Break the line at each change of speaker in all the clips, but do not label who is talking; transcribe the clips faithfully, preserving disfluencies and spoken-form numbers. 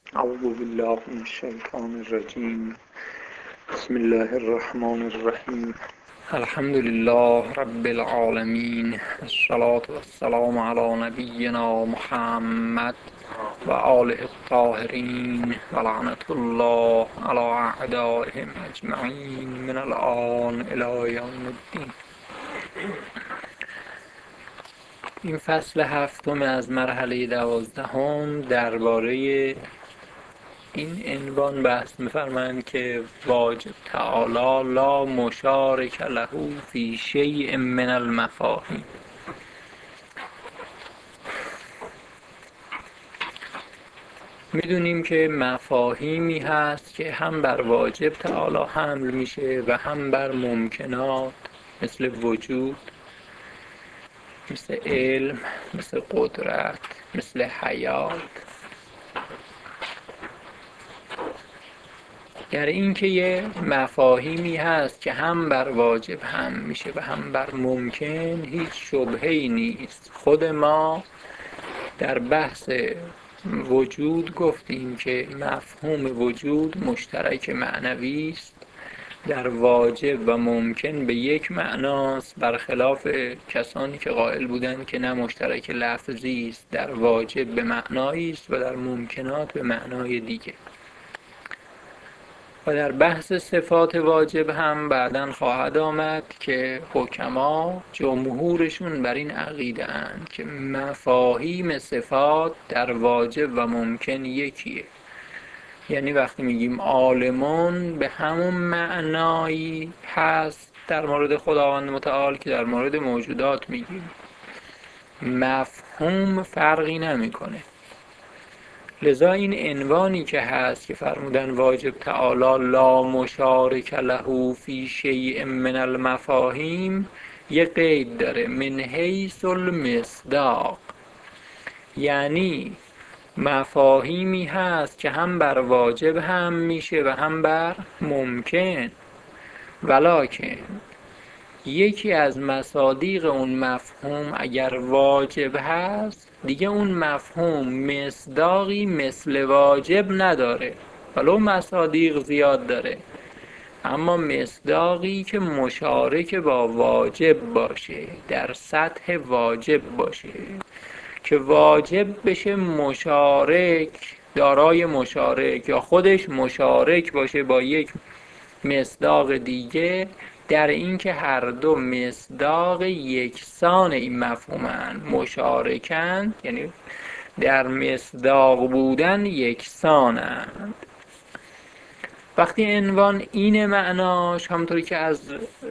اعوذ بالله من الشیطان الرجیم. بسم الله الرحمن الرحیم. الحمد لله رب العالمین، الصلاة والسلام علی نبینا محمد و آله الطاهرین و لعنة الله علی اعدائهم اجمعین من الآن الی یوم الدین. این فصل هفتم از مرحله دوازدهم درباره این عنوان بحث می‌فرمایند که واجب تعالی لا مشارک له فی شیء من المفاهیم. میدونیم که مفاهیمی هست که هم بر واجب تعالی حمل میشه و هم بر ممکنات، مثل وجود، مثل علم، مثل قدرت، مثل حیات. یعنی این که یه مفاهیمی هست که هم بر واجب هم میشه و هم بر ممکن، هیچ شبهه‌ای نیست. خود ما در بحث وجود گفتیم که مفهوم وجود مشترک معنوی است، در واجب و ممکن به یک معناست، برخلاف کسانی که قائل بودند که نه مشترک لفظی است، در واجب به معنایی است و در ممکنات به معنای دیگه. و در بحث صفات واجب هم بعداً خواهد آمد که حکما جمهورشون بر این عقیده اند که مفاهیم صفات در واجب و ممکن یکیه. یعنی وقتی میگیم عالمون به همون معنایی هست در مورد خداوند متعال که در مورد موجودات میگیم، مفهوم فرقی نمیکنه. لذا این عنوانی که هست که فرمودن واجب تعالی لا مشارک له فی شیء من المفاهیم، یه قید داره، من حیث المصداق. یعنی مفاهیمی هست که هم بر واجب هم میشه و هم بر ممکن، ولکن یکی از مصادیق اون مفهوم اگر واجب هست، دیگه اون مفهوم مصداقی مثل واجب نداره، ولو مصادیق زیاد داره، اما مصداقی که مشارک با واجب باشه، در سطح واجب باشه، که واجب بشه مشارک، دارای مشارک یا خودش مشارک باشه با یک مصداق دیگه، در این که هر دو مصداق یکسان این مفهومن، مشارکن، یعنی در مصداق بودن یکسانند. وقتی عنوان این معناش، همونطوری که از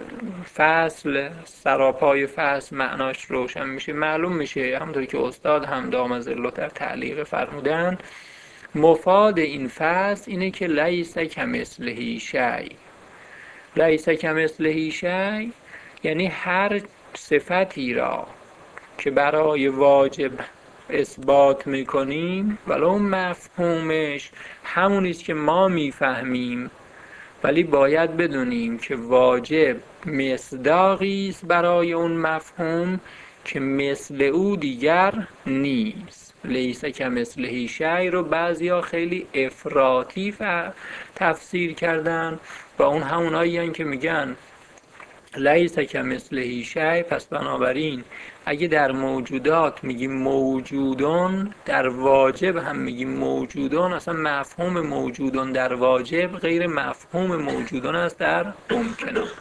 فصل سراپای فصل معناش روشن میشه، معلوم میشه، همونطوری که استاد هم دام ظله در تعلیق فرمودن، مفاد این فصل اینه که لیس کمثله شیء. لیس کمثله شیء یعنی هر صفتی را که برای واجب اثبات میکنیم ولو مفهومش همونیست که ما میفهمیم، ولی باید بدونیم که واجب مصداقی است برای اون مفهوم که مثل او دیگر نیست. لیس کمثله شیء رو بعضیا خیلی افراطی تفسیر کردن و اون همونایی هستند که میگن لیس کمثله شیء، پس بنابراین اگه در موجودات میگیم موجودون، در واجب هم میگیم موجودون، اصلا مفهوم موجودون در واجب غیر مفهوم موجودون است در ممکنات.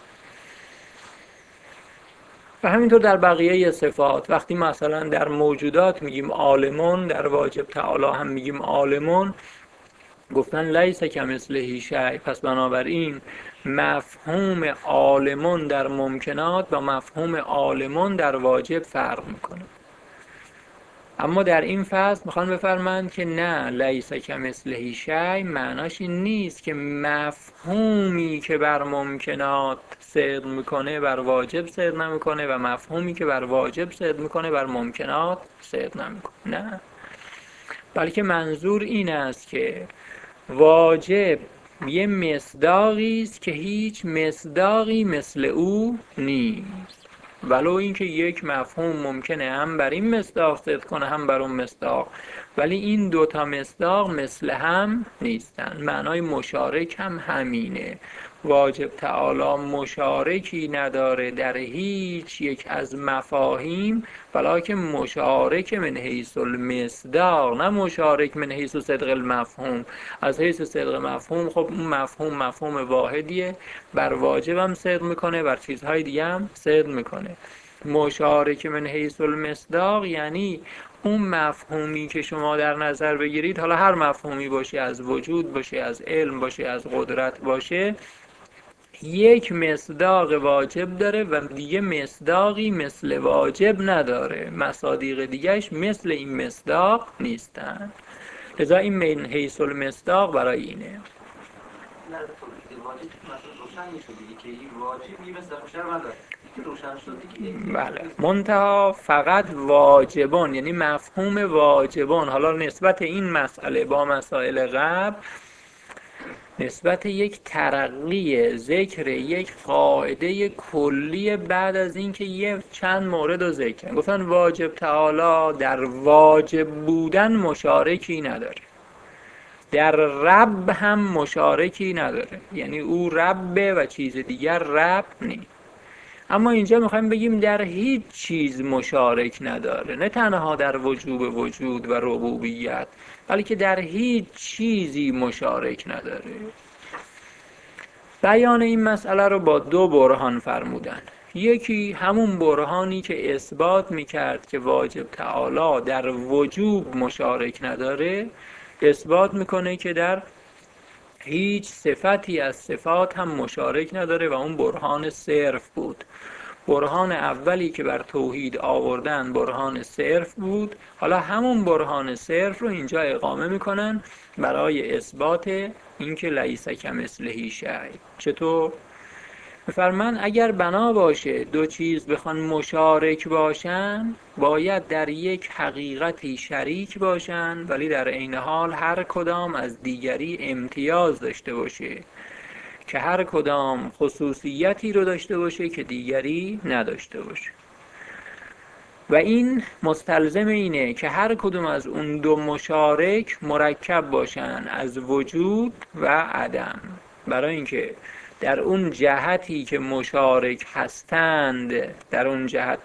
و همینطور در بقیه صفات، وقتی مثلا در موجودات میگیم عالمون، در واجب تعالی هم میگیم عالمون، گفتن لیس کمثله شیء، پس بنابراین مفهوم عالمون در ممکنات و مفهوم عالمون در واجب فرق میکنه. اما در این فصل میخوان بفرمایند که نه، لیس کمثله شیء معناش این نیست که مفهومی که بر ممکنات صدق میکنه بر واجب صدق نمیکنه و مفهومی که بر واجب صدق میکنه بر ممکنات صدق نمیکنه. نه، بلکه منظور این است که واجب یه مصداقی است که هیچ مصداقی مثل او نیست، ولو اینکه یک مفهوم ممکنه هم بر این مصداق صدق کنه هم بر اون مصداق، ولی این دوتا مصداق مثل هم نیستن. معنای مشارک هم همینه. واجب تعالی مشارکی نداره در هیچ یک از مفاهیم، ولیکن مشارک من حیث المصداق، نه مشارک من حیث صدق المفهوم. از حیث صدق مفهوم خب اون مفهوم مفهوم واحدیه، بر واجب هم صدق میکنه، بر چیزهای دیگه هم صدق میکنه. مشارک من حیث المصداق یعنی اون مفهومی که شما در نظر بگیرید، حالا هر مفهومی باشه، از وجود باشه، از علم باشه، از قدرت باشه، یک مصداق واجب داره و دیگه مصداقی مثل واجب نداره. مصادیق دیگهش مثل این مصداق نیستن. لذا این من حیث المصداق برای اینه. بله، منتها فقط واجبان، یعنی مفهوم واجبان. حالا نسبت این مسئله با مسائل قبل، نسبت یک ترقی ذکر یک قاعده کلی بعد از اینکه یه چند مورد رو ذکر گفتن واجب تعالی در واجب بودن مشارکی نداره، در رب هم مشارکی نداره، یعنی او ربه و چیز دیگر رب نیست. اما اینجا میخوایم بگیم در هیچ چیز مشارک نداره، نه تنها در وجوب وجود و ربوبیت، بلکه در هیچ چیزی مشارک نداره. بیان این مسئله رو با دو برهان فرمودن. یکی همون برهانی که اثبات میکرد که واجب تعالی در وجوب مشارک نداره، اثبات میکنه که در هیچ صفتی از صفات هم مشارک نداره و اون برهان صرف بود. برهان اولی که بر توحید آوردن برهان صرف بود. حالا همون برهان صرف رو اینجا اقامه میکنن برای اثبات اینکه لیس کمثله شیء. چطور؟ میفرمان اگر بنا باشه دو چیز بخوان مشارک باشن، باید در یک حقیقتی شریک باشن ولی در عین حال هر کدام از دیگری امتیاز داشته باشه، که هر کدام خصوصیتی رو داشته باشه که دیگری نداشته باشه. و این مستلزم اینه که هر کدوم از اون دو مشارک مرکب باشن از وجود و عدم، برای اینکه در اون جهتی که مشارک هستند، در اون جهت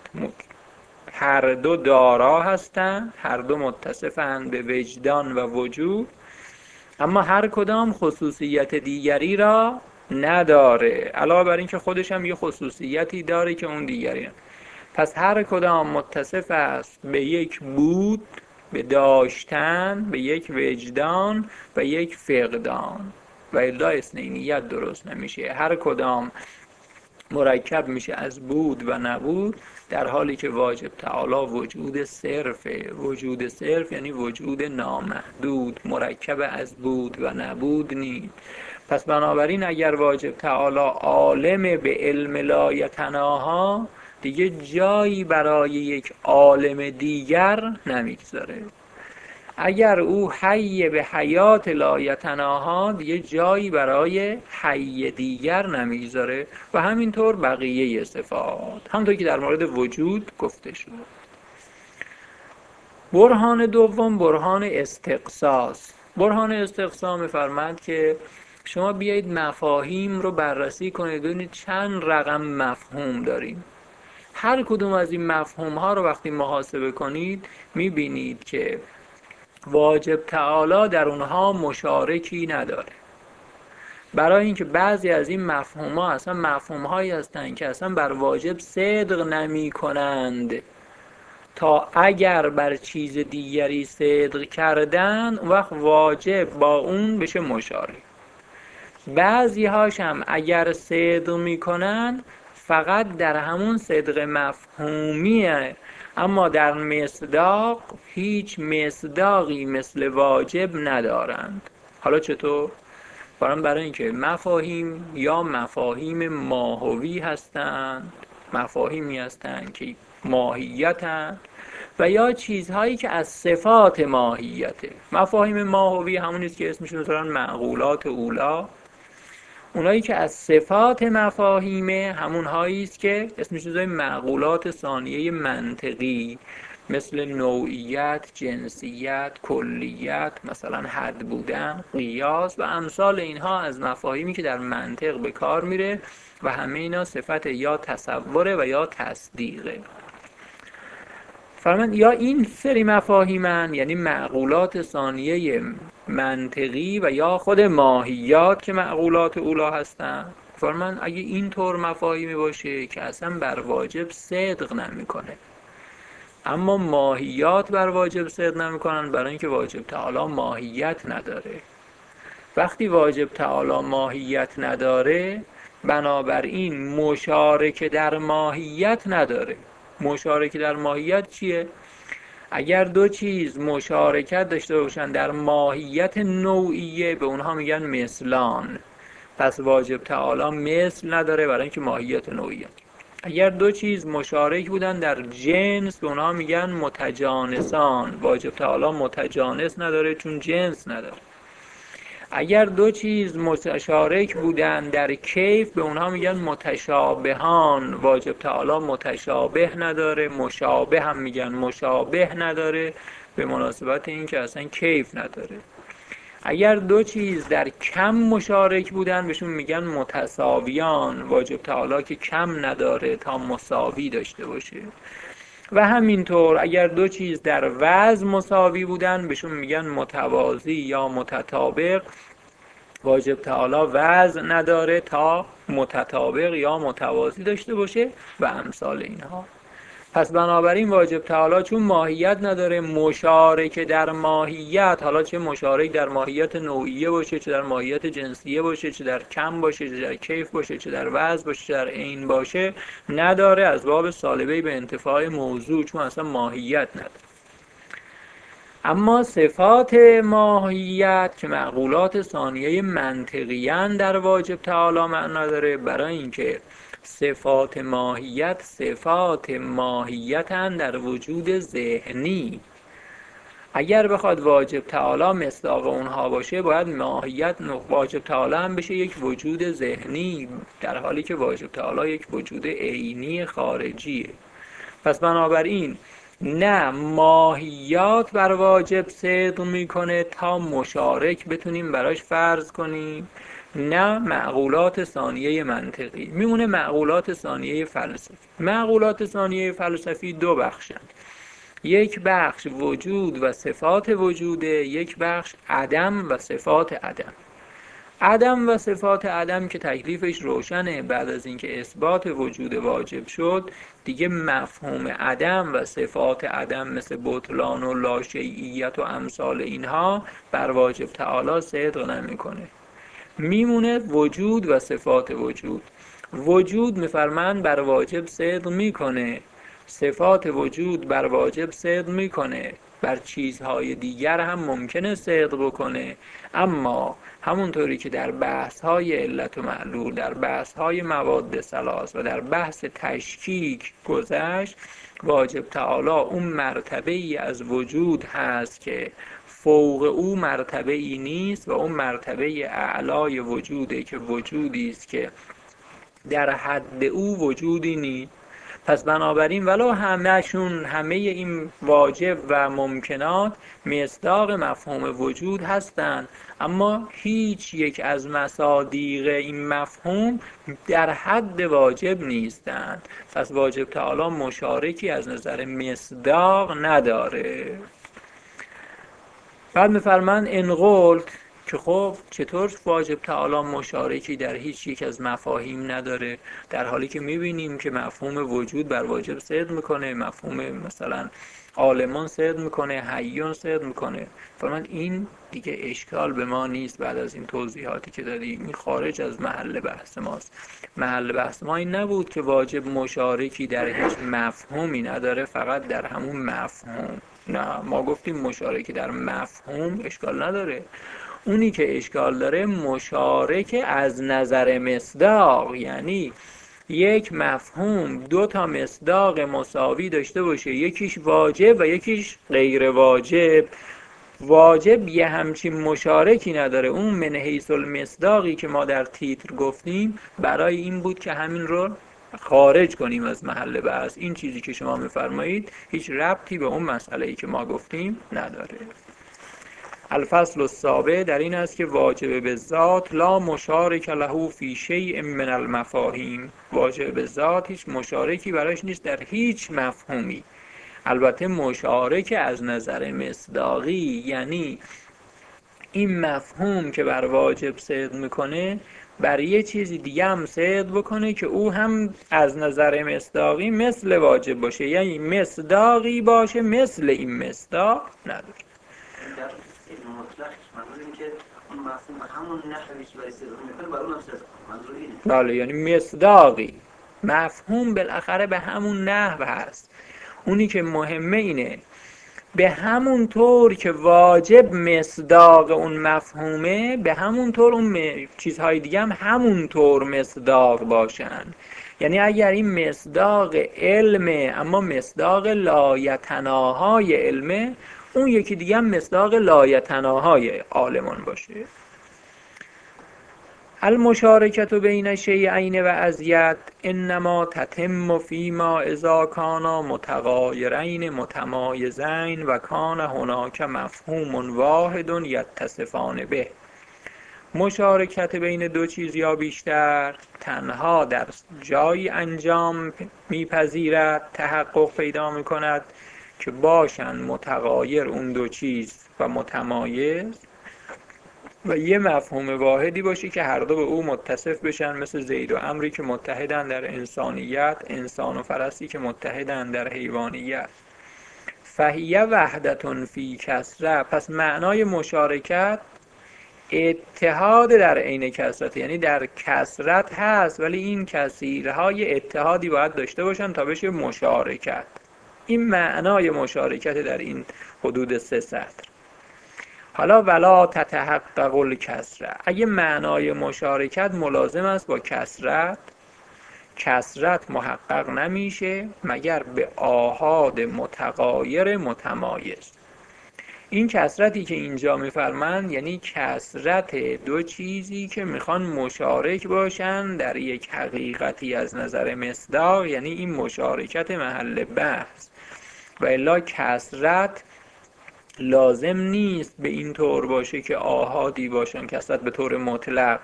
هر دو دارا هستند، هر دو متصفند به وجدان و وجود، اما هر کدام خصوصیت دیگری را نداره، علاوه بر این که خودش هم یه خصوصیتی داره که اون دیگری هم. پس هر کدام متصف است به یک بود، به داشتن، به یک وجدان و یک فقدان، و الا اثنینیت درست نمیشه. هر کدام مرکب میشه از بود و نبود، در حالی که واجب تعالی وجود صرفه. وجود صرف یعنی وجود نامحدود، مرکب از بود و نبود نیست. پس بنابراین اگر واجب تعالی عالم به علم لا یتناها، دیگه جایی برای یک عالم دیگر نمیگذاره. اگر او حی به حیات لا یتناها، دیگه جایی برای حی دیگر نمیگذاره. و همینطور بقیه صفات، همونطور که در مورد وجود گفته شد. برهان دوم برهان استقصاص. برهان استقصا می‌فرماید که شما بیایید مفاهیم رو بررسی کنید، ببینید چند رقم مفهوم داریم. هر کدوم از این مفهوم ها رو وقتی محاسبه کنید میبینید که واجب تعالی در اونها مشارکی نداره. برای اینکه بعضی از این مفهوم ها اصلا مفهوم هایی هستند که اصلا بر واجب صدق نمی کنند، تا اگر بر چیز دیگری صدق کردن وقت واجب با اون بشه مشارک. بعضی هاش هم اگر صدق می کنن فقط در همون صدق مفهومیه، اما در مصداق هیچ مصداقی مثل واجب ندارند. حالا چطور؟ برای اینکه مفاهیم یا مفاهیم ماهوی هستند، مفاهیمی هستند که ماهیتند، و یا چیزهایی که از صفات ماهیته. مفاهیم ماهوی همونیست که اسمشون میذارن معقولات اولا. اونایی که از صفات مفاهیمه همون هاییست که اسمش میذاریم معقولات ثانیه منطقی. مثل نوعیت، جنسیت، کلیت، مثلا حد بودن، قیاس و امثال اینها از مفاهیمی که در منطق به کار میره و همه اینا صفت یا تصوره و یا تصدیقه. فرمان یا این سری مفاهیمن، یعنی معقولات ثانیه منطقی و یا خود ماهیات که معقولات اولا هستن. فرمان اگه این طور مفاهیمی باشه که اصلا بر واجب صدق نمیکنه، اما ماهیات بر واجب صدق نمیکنن برای اینکه واجب تعالی ماهیت نداره. وقتی واجب تعالی ماهیت نداره، بنابراین مشارکه در ماهیت نداره. مشارکه در ماهیت چیه؟ اگر دو چیز مشارکت داشته باشن در ماهیت نوعیه، به اونها میگن مثلان. پس واجب تعالی مثل نداره برای اینکه ماهیت نوعیه. اگر دو چیز مشارک بودن در جنس، به اونها میگن متجانسان. واجب تعالی متجانس نداره چون جنس نداره. اگر دو چیز متشارک بودن در کیف، به اونها میگن متشابهان. واجب تعالی متشابه نداره، مشابه هم میگن مشابه نداره، به مناسبت این که اصلا کیف نداره. اگر دو چیز در کم مشارک بودن، بهشون میگن متساویان. واجب تعالی که کم نداره تا مساوی داشته باشه. و همینطور اگر دو چیز در وزن مساوی بودن، بهشون میگن متوازی یا متطابق. واجب تعالی وزن نداره تا متطابق یا متوازی داشته باشه و امثال اینها. پس بنابراین واجب تعالی چون ماهیت نداره، مشارکه در ماهیت، حالا چه مشارک در ماهیت نوعیه باشه، چه در ماهیت جنسیه باشه، چه در کم باشه، چه در کیف باشه، چه در وزن باشه، چه در عین باشه، نداره از باب سالبه به انتفاع موضوع، چون اصلا ماهیت نداره. اما صفات ماهیت که معقولات ثانیه منطقیان در واجب تعالی معنا داره، برای اینکه صفات ماهیت صفات ماهیتن در وجود ذهنی. اگر بخواد واجب تعالی مصداق اونها باشه، باید ماهیت واجب تعالی هم بشه یک وجود ذهنی، در حالی که واجب تعالی یک وجود عینی خارجیه. پس بنابراین نه ماهیات بر واجب صدق میکنه تا مشارک بتونیم براش فرض کنیم، نه معقولات ثانیه منطقی. میمونه معقولات ثانیه فلسفی. معقولات ثانیه فلسفی دو بخشند. یک بخش وجود و صفات وجوده، یک بخش عدم و صفات عدم. عدم و صفات عدم که تکلیفش روشنه، بعد از اینکه اثبات وجود واجب شد، دیگه مفهوم عدم و صفات عدم مثل بطلان و لاشیعیت و امثال اینها بر واجب تعالی صدق نمیکنه. میمونه وجود و صفات وجود. وجود میفرمند بر واجب صدق میکنه، صفات وجود بر واجب صدق میکنه، بر چیزهای دیگر هم ممکنه صدق بکنه. اما همونطوری که در بحث‌های علت و معلول، در بحث‌های مواد ثلاث و در بحث تشکیک گذشت، واجب تعالی اون مرتبه ای از وجود هست که فوق او مرتبه ای نیست و اون مرتبه اعلای وجوده که وجودی است که در حد او وجودی نیست. پس بنابراین ولو همه‌شون همه این واجب و ممکنات مصداق مفهوم وجود هستند، اما هیچ یک از مصادیق این مفهوم در حد واجب نیستند. پس واجب تعالی مشارکی از نظر مصداق نداره. بعد می‌فرمایند ان قلت که خب چطور واجب تعالی مشارکی در هیچ یک از مفاهیم نداره، در حالی که میبینیم که مفهوم وجود بر واجب صدق میکنه، مفهوم مثلا عالمان صدق میکنه، حیون صدق میکنه. فرمان این دیگه اشکال به ما نیست. بعد از این توضیحاتی که دادیم، این خارج از محل بحث ماست. محل بحث ما این نبود که واجب مشارکی در هیچ مفهومی نداره، فقط در همون مفهوم. نه، ما گفتیم مشارکی در مفهوم اشکال نداره. اونی که اشکال داره مشارک از نظر مصداق، یعنی یک مفهوم دو تا مصداق مساوی داشته باشه، یکیش واجب و یکیش غیر واجب. واجب یه همچین مشارکی نداره. اون من حیث المصداقی که ما در تیتر گفتیم برای این بود که همین رو خارج کنیم از محل بحث. این چیزی که شما میفرمایید هیچ ربطی به اون مسئله‌ای که ما گفتیم نداره. الفصل السابع در این است که واجب بالذات لا مشارک له فی شیء من المفاهیم، واجب بالذات هیچ مشارکی براش نیست در هیچ مفهومی. البته مشارک از نظر مصداقی یعنی این مفهوم که بر واجب صدق میکنه بر یه چیزی دیگه هم صدق بکنه که او هم از نظر مصداقی مثل واجب باشه، یعنی مصداقی باشه مثل این مصداق نداره.
در مطلق منظور این که اون مفهوم همون نحوی که برای صدق میکنه برای اون هم صدق منظور اینه.
بله، یعنی مصداقی مفهوم بالاخره به همون نحو هست. اونی که مهمه اینه به همون طور که واجب مصداق اون مفهومه به همون طور اون م... چیزهای دیگه هم همون طور مصداق باشن. یعنی اگر این مصداق علمه اما مصداق لایتناهای علمه، اون یکی دیگه هم مصداق لایتناهای عالمان باشه. المشارکت بین شیئین و ازید انما تتم فیما اذا کانا متغایرین متمایزین و کان هناک مفهوم واحد یتصفان به. مشارکت بین دو چیز یا بیشتر تنها در جایی انجام میپذیرد، تحقق پیدا میکند که باشند متغایر اون دو چیز و متمایز و یه مفهوم واحدی باشه که هر دو به او متصف بشن، مثل زید و عمری که متحدن در انسانیت، انسان و فرسی که متحدن در حیوانیت. فهیه وحدتون فی کسره، پس معنای مشارکت اتحاد در عین کسرت، یعنی در کسرت هست ولی این کثیرهای اتحادی باید داشته باشن تا بشه مشارکت. این معنای مشارکت در این حدود سه سطر. حالا ولا تتحقق الکسره، اگه معنای مشارکت ملازم است با کسرت، کسرت محقق نمیشه مگر به آحاد متغایر متمایز. این کسرتی که اینجا میفرمند یعنی کسرت دو چیزی که میخوان مشارک باشن در یک حقیقتی از نظر مصداق، یعنی این مشارکت محل بحث. و الا کسرت لازم نیست به این طور باشه که آحادی باشن، کسرت به طور مطلق،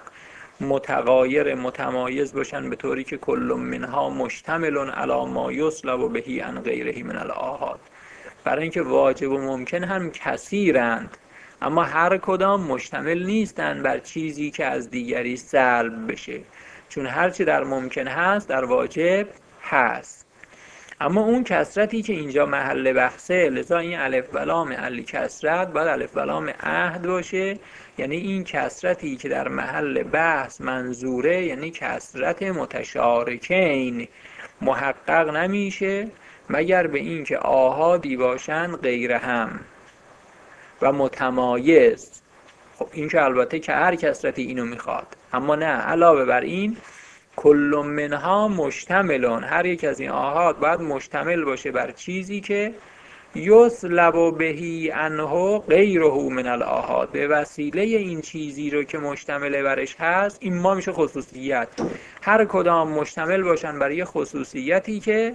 متغایر متمایز باشن به طوری که کل منها مشتمل علی ما یسلب بهی عن غیره من الآحاد. برای اینکه واجب و ممکن هم کثیرند اما هر کدام مشتمل نیستند بر چیزی که از دیگری سلب بشه، چون هر چی در ممکن هست در واجب هست. اما اون کسرتی که اینجا محل بحثه، لذا این الف و لام علی کسرت باید الف و لام عهد باشه، یعنی این کسرتی که در محل بحث منظوره یعنی کسرت متشارکین محقق نمیشه مگر به این که آحادی باشن غیر هم و متمایز. خب این که البته که هر کسرتی اینو میخواد، اما نه، علاوه بر این کل منها مشتملون، هر یک از این آحاد باید مشتمل باشه بر چیزی که یسلب بهی عنه غیره من الآحاد، به وسیله این چیزی رو که مشتمل برش هست این ما میشه خصوصیت. هر کدام مشتمل باشن بر یه خصوصیتی که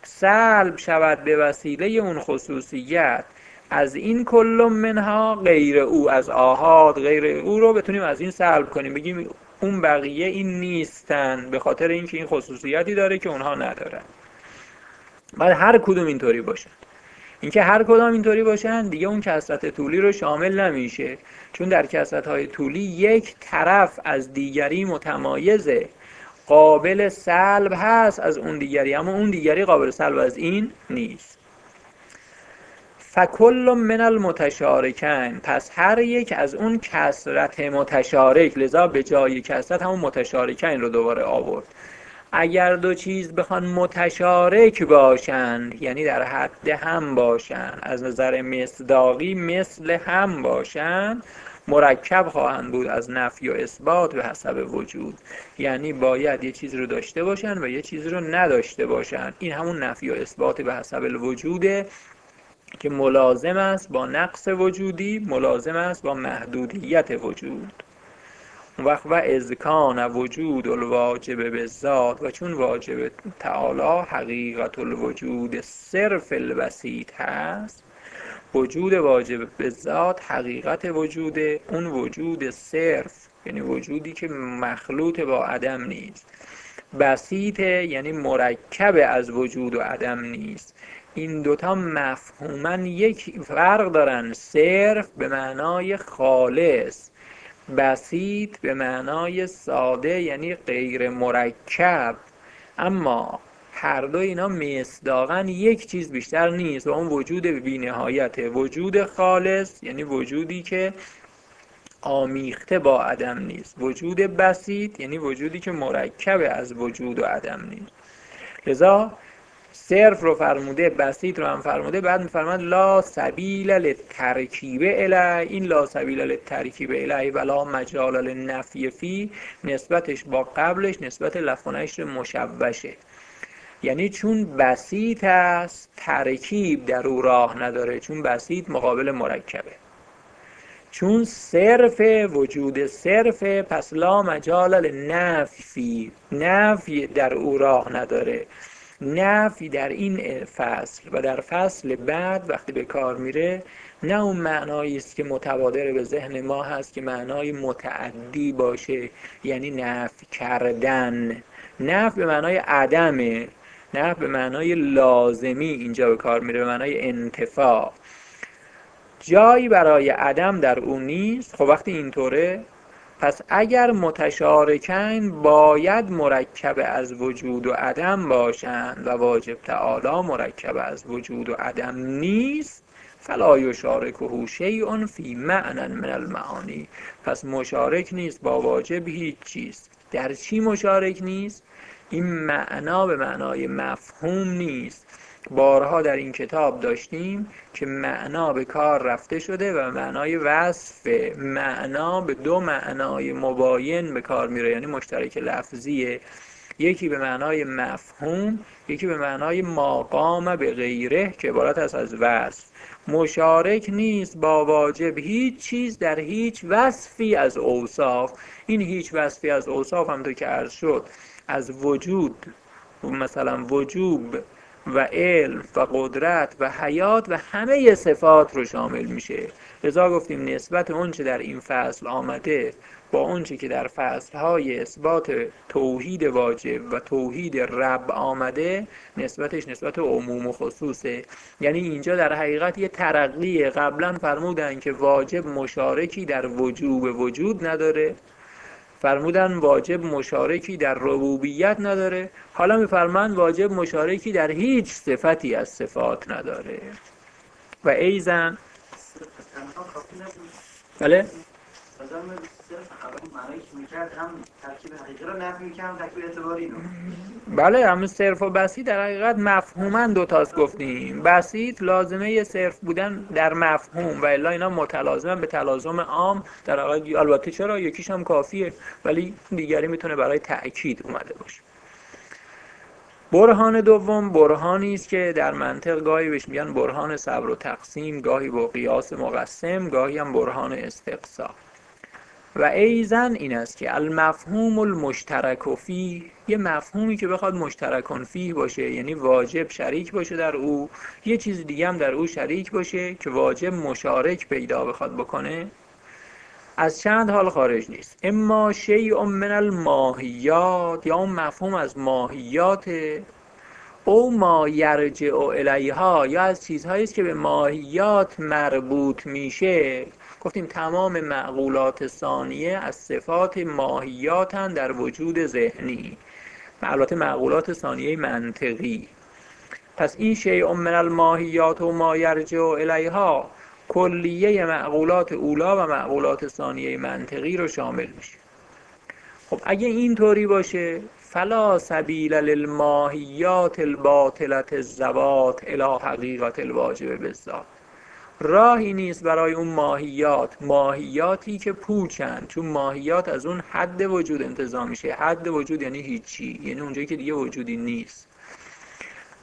سلب شود به وسیله اون خصوصیت از این کل منها غیر او، از آحاد غیر او رو بتونیم از این سلب کنیم، بگیم اون بقیه این نیستن به خاطر اینکه این خصوصیتی داره که اونها ندارن. بعد هر کدوم اینطوری باشن. اینکه هر کدام اینطوری باشن دیگه اون کثرت طولی رو شامل نمیشه، چون در کثرت‌های طولی یک طرف از دیگری متمایزه، قابل سلب هست از اون دیگری، اما اون دیگری قابل سلب از این نیست. فکل من المتشارکین، پس هر یک از اون کثرت متشارک، لذا به جای کثرت همون متشارکین رو دوباره آورد. اگر دو چیز بخوان متشارک باشند یعنی در حد هم باشند، از نظر مصداقی مثل هم باشند، مرکب خواهند بود از نفی و اثبات به حسب وجود، یعنی باید یه چیز رو داشته باشن و یه چیز رو نداشته باشن. این همون نفی و اثبات به حسب الوجوده که ملازم است با نقص وجودی، ملازم است با محدودیت وجود. اون وقت و اذ کان وجود الواجب بالذات، و چون واجب تعالی حقیقت الوجود صرف البسیط هست، وجود واجب بالذات حقیقت وجود اون وجود صرف، یعنی وجودی که مخلوط با عدم نیست، بسیط یعنی مرکب از وجود و عدم نیست. این دوتا مفهوما یک فرق دارن. صرف به معنای خالص، بسیط به معنای ساده یعنی غیر مرکب. اما هر دو اینا مصداقاً یک چیز بیشتر نیست و اون وجود بی نهایته. وجود خالص یعنی وجودی که آمیخته با عدم نیست. وجود بسیط یعنی وجودی که مرکب از وجود و عدم نیست. لذا صرف رو فرموده، بسیط رو هم فرموده، بعد میفرماد لا سبیل للترکیب الی. این لا سبیل للترکیب الی ولا مجال للنفی فی نسبتش با قبلش نسبت لفظ مشوشه، یعنی چون بسیط است ترکیب در او راه نداره، چون بسیط مقابل مرکبه. چون صرف وجود صرف پس لا مجال للنفی، نفی در او راه نداره. نفی در این فصل و در فصل بعد وقتی به کار میره نه اون معنایی است که متبادر به ذهن ما هست که معنای متعدی باشه، یعنی نفی کردن. نفی به معنای عدمه، نفی به معنای لازمی اینجا به کار میره، به معنای انتفاع. جایی برای عدم در اون نیست. خب وقتی اینطوره پس اگر متشارکین باید مرکب از وجود و عدم باشند و واجب تعالی مرکب از وجود و عدم نیست، فلا یشارکه شیء فی معنی من المعانی. پس مشارک نیست با واجب هیچ چیز. در چی مشارک نیست؟ این معنا به معنای مفهوم نیست. بارها در این کتاب داشتیم که معنا به کار رفته شده و معنای وصف. معنا به دو معنای مباین به کار میره، یعنی مشترک لفظیه. یکی به معنای مفهوم، یکی به معنای ماقام به غیره که عبارت است از وصف. مشارک نیست با واجب هیچ چیز در هیچ وصفی از اوصاف. این هیچ وصفی از اوصاف هم تو که عرض شد از وجود، مثلا وجوب و علم و قدرت و حیات و همه صفات رو شامل میشه. لذا گفتیم نسبت اون چه در این فصل آمده با اون چه که در فصلهای اثبات توحید واجب و توحید رب آمده نسبتش نسبت عموم و خصوصه. یعنی اینجا در حقیقت یه ترقیه. قبلا فرمودن که واجب مشارکی در وجوب وجود نداره، فرمودن واجب مشارکی در ربوبیت نداره، حالا میفرمان واجب مشارکی در هیچ صفتی از صفات نداره. و ایزن بله بله همون صرف و بسیط در حقیقت مفهوما دوتاست. گفتیم بسیط لازمه صرف بودن در مفهوم و الا اینا متلازمن به تلازم عام در حقیقت. البته چرا یکیش هم کافیه ولی دیگری میتونه برای تأکید اومده باشه. برهان دوم برهانی است که در منطق گاهی بهش میگن برهان صبر و تقسیم، گاهی با قیاس مقسم، گاهی هم برهان استقصا. و ایزن این است که المفهوم المشترک فیه، یه مفهومی که بخواد مشترکن فیه باشه یعنی واجب شریک باشه در او، یه چیز دیگه هم در او شریک باشه که واجب مشارک پیدا بخواد بکنه، از چند حال خارج نیست. اما شیء من الماهیات، یا اون مفهوم از ماهیات، او ما یرجع الیها، یا از چیزهایی است که به ماهیات مربوط میشه. گفتیم تمام معقولات ثانیه از صفات ماهیاتن در وجود ذهنی، البته معقولات ثانیه منطقی. پس این شیء من الماهیات و ما یرجع الیها کلیه معقولات اولا و معقولات ثانیه منطقی رو شامل میشه. خب اگه اینطوری باشه فلا سبیل للماهیات الباطلة الذوات الی حقیقت الواجب بالذات، راهی نیست برای اون ماهیات، ماهیاتی که پوچن، چون ماهیات از اون حد وجود انتزاع میشه. حد وجود یعنی هیچی، یعنی اونجایی که دیگه وجودی نیست.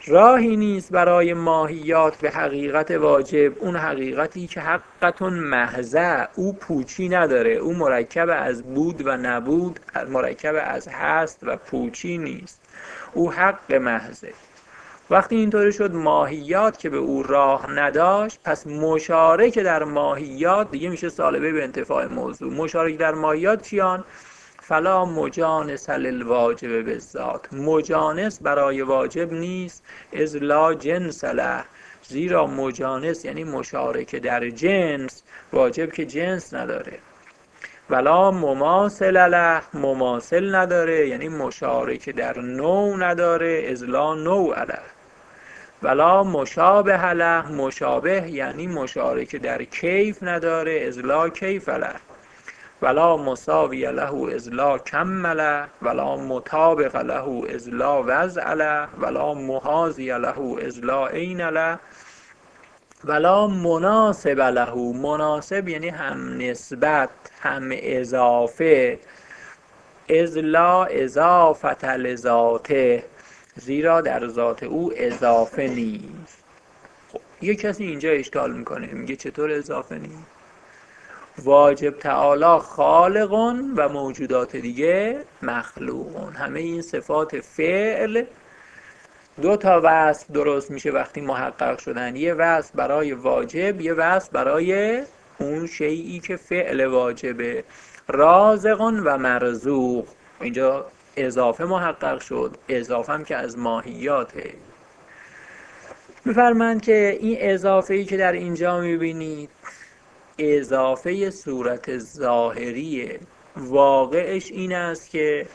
راهی نیست برای ماهیات به حقیقت واجب، اون حقیقتی که حقیقتون محضه، او پوچی نداره، او مرکب از بود و نبود، مرکب از هست و پوچی نیست، او حق محضه. وقتی اینطوری شد ماهیات که به او راه نداشت، پس مشارک در ماهیات دیگه میشه سالبه به انتفاع موضوع. مشارک در ماهیات چیان؟ فلا مجانس للواجب بالذات، مجانس برای واجب نیست، اذ لا جنس له، زیرا مجانس یعنی مشارک در جنس، واجب که جنس نداره. ولا مماثل له، مماثل نداره یعنی مشارک در نوع نداره، اذ لا نوع له. ولا مشابه له، مشابه یعنی مشارک در کیف نداره، اذ لا کیف له. ولا مساوی له اذ لا کمله، ولا مطابق له اذ لا وضع له، ولا محاذی له اذ لا عین له، ولا مناسب له، مناسب یعنی هم نسبت هم اضافه، اذ لا اضافة لذاته، زیرا در ذات او اضافه نیست. خب یه کسی اینجا اشکال میکنه، میگه چطور اضافه نیست؟ واجب تعالی خالقون و موجودات دیگه مخلوقون. همه این صفات فعل دو تا وصف درست میشه وقتی محقق شدن، یه وصف برای واجب، یه وصف برای اون شیئی که فعل واجبه. رازقون و مرزوق، اینجا اضافه محقق شد، اضافه هم که از ماهیاته. میفرمند که این اضافه‌ای که در اینجا میبینید اضافه صورت ظاهریه، واقعش این است که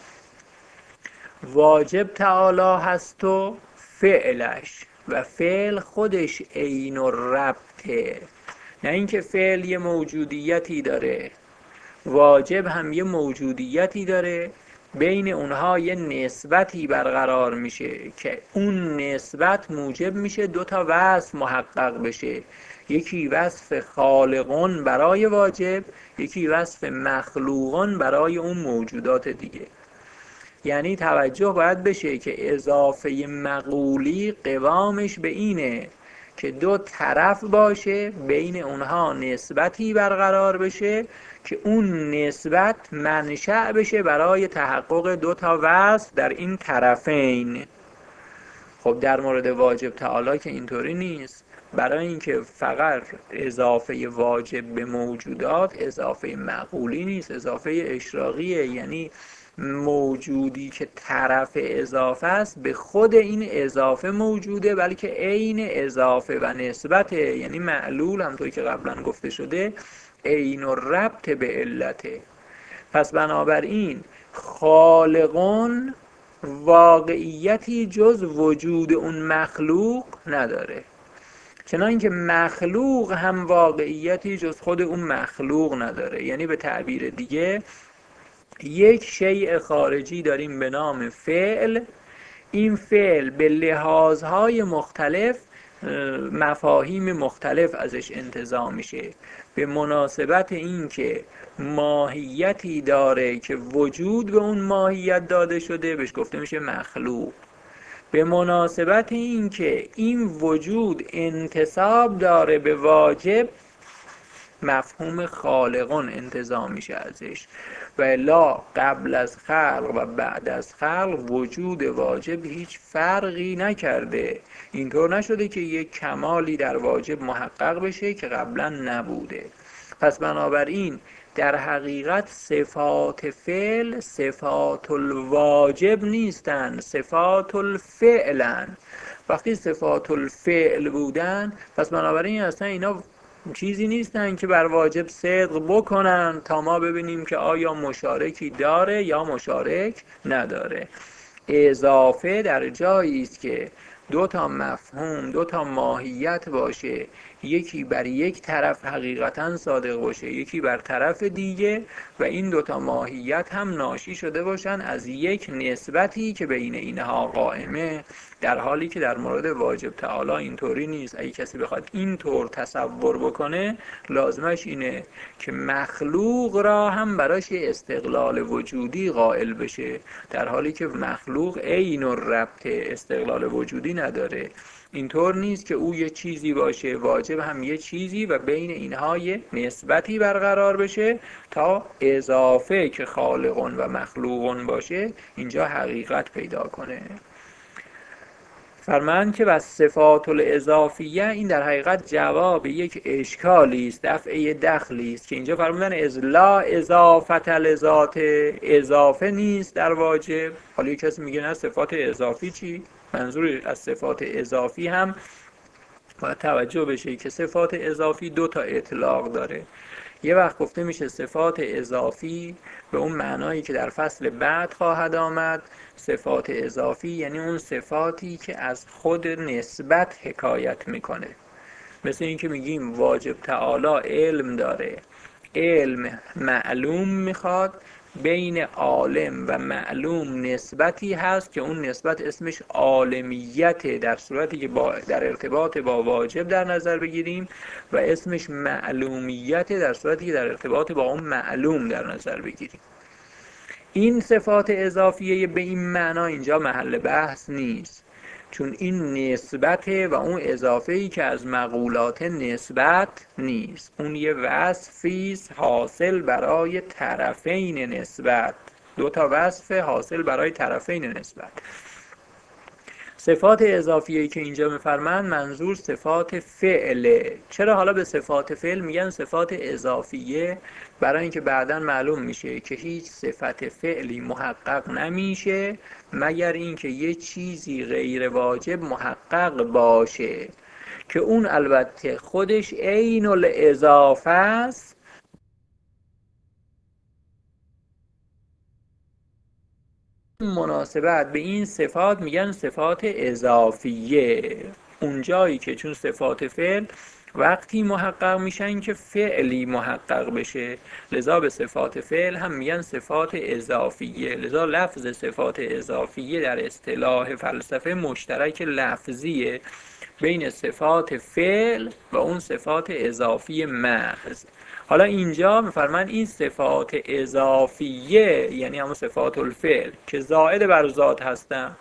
واجب تعالی هست و فعلش، و فعل خودش عین الربطه، نه اینکه فعل یه موجودیتی داره، واجب هم یه موجودیتی داره، بین اونها یه نسبتی برقرار میشه که اون نسبت موجب میشه دو تا وصف محقق بشه، یکی وصف خالقون برای واجب، یکی وصف مخلوقون برای اون موجودات دیگه. یعنی توجه باید بشه که اضافه مقولی قوامش به اینه که دو طرف باشه، بین اونها نسبتی برقرار بشه که اون نسبت منشأ بشه برای تحقق دو تا وصف در این طرفین. خب در مورد واجب تعالی که اینطوری نیست، برای اینکه فقط اضافه واجب به موجودات اضافه معقولی نیست، اضافه اشراقیه، یعنی موجودی که طرف اضافه است به خود این اضافه موجوده، بلکه عین اضافه و نسبته، یعنی معلول همطوری که قبلا گفته شده عین الربط به علته. پس بنابراین خالقون واقعیتی جز وجود اون مخلوق نداره، چنان که مخلوق هم واقعیتی جز خود اون مخلوق نداره. یعنی به تعبیر دیگه یک شیء خارجی داریم به نام فعل، این فعل به لحاظهای مختلف مفاهیم مختلف ازش انتزاع میشه، به مناسبت این که ماهیتی داره که وجود به اون ماهیت داده شده بهش گفته میشه مخلوق، به مناسبت این که این وجود انتساب داره به واجب مفهوم خالقون انتزاع میشه ازش. و الا قبل از خلق و بعد از خلق وجود واجب هیچ فرقی نکرده، اینطور نشده که یک کمالی در واجب محقق بشه که قبلا نبوده. پس بنابراین در حقیقت صفات فعل صفات الواجب نیستن، صفات الفعلن. وقتی صفات الفعل بودن پس بنابراین اصلا اینا چیزی نیستن که بر واجب صدق بکنن تا ما ببینیم که آیا مشارکی داره یا مشارک نداره. اضافه در جایی است که دو تا مفهوم، دو تا ماهیت باشه، یکی بر یک طرف حقیقتا صادق باشه، یکی بر طرف دیگه، و این دوتا ماهیت هم ناشی شده باشن از یک نسبتی که بین اینها قائمه، در حالی که در مورد واجب تعالی اینطوری نیست. اگه کسی بخواد اینطور تصور بکنه، لازمش اینه که مخلوق را هم براش استقلال وجودی قائل بشه، در حالی که مخلوق عین الربط استقلال وجودی نداره. اینطور نیست که او یه چیزی باشه، واجب هم یه چیزی، و بین اینها یه نسبتی برقرار بشه تا اضافه که خالقون و مخلوقون باشه اینجا حقیقت پیدا کنه. فرمان که بس صفات الاضافیه، این در حقیقت جواب یک اشکالی است، دفعه دخلی است که اینجا فرمودن از لا اضافت لذات، اضافه نیست در واجب. حالا یک کسی میگه نه صفات اضافی چی؟ منظور از صفات اضافی هم باید توجه بشه که صفات اضافی دو تا اطلاق داره. یه وقت گفته میشه صفات اضافی به اون معنایی که در فصل بعد خواهد آمد. صفات اضافی یعنی اون صفاتی که از خود نسبت حکایت میکنه. مثل این که میگیم واجب تعالی علم داره، علم معلوم میخواد، بین عالم و معلوم نسبتی هست که اون نسبت اسمش عالمیت، در صورتی که با در ارتباط با واجب در نظر بگیریم، و اسمش معلومیت در صورتی که در ارتباط با اون معلوم در نظر بگیریم. این صفات اضافیه به این معنا اینجا محل بحث نیست، چون این نسبته و اون اضافه‌ای که از مقولات نسبت نیست، اون یه وصفیست حاصل برای طرفین نسبت، دو تا وصف حاصل برای طرفین نسبت. صفات اضافیه‌ای که اینجا می‌فرمایند منظور صفات فعله. چرا حالا به صفات فعل میگن صفات اضافیه؟ برای اینکه بعداً معلوم میشه که هیچ صفت فعلی محقق نمیشه مگر اینکه یه چیزی غیر واجب محقق باشه، که اون البته خودش عین الاضافه است. مناسبت به این صفات میگن صفات اضافیه. اونجایی که چون صفات فعل وقتی محقق میشن که فعلی محقق بشه، لذا به صفات فعل هم میگن صفات اضافیه. لذا لفظ صفات اضافیه در اصطلاح فلسفه مشترک لفظیه بین صفات فعل و اون صفات اضافی محض. حالا اینجا میفرمان این صفات اضافیه یعنی همون صفات الفعل که زائد بر ذات هستن،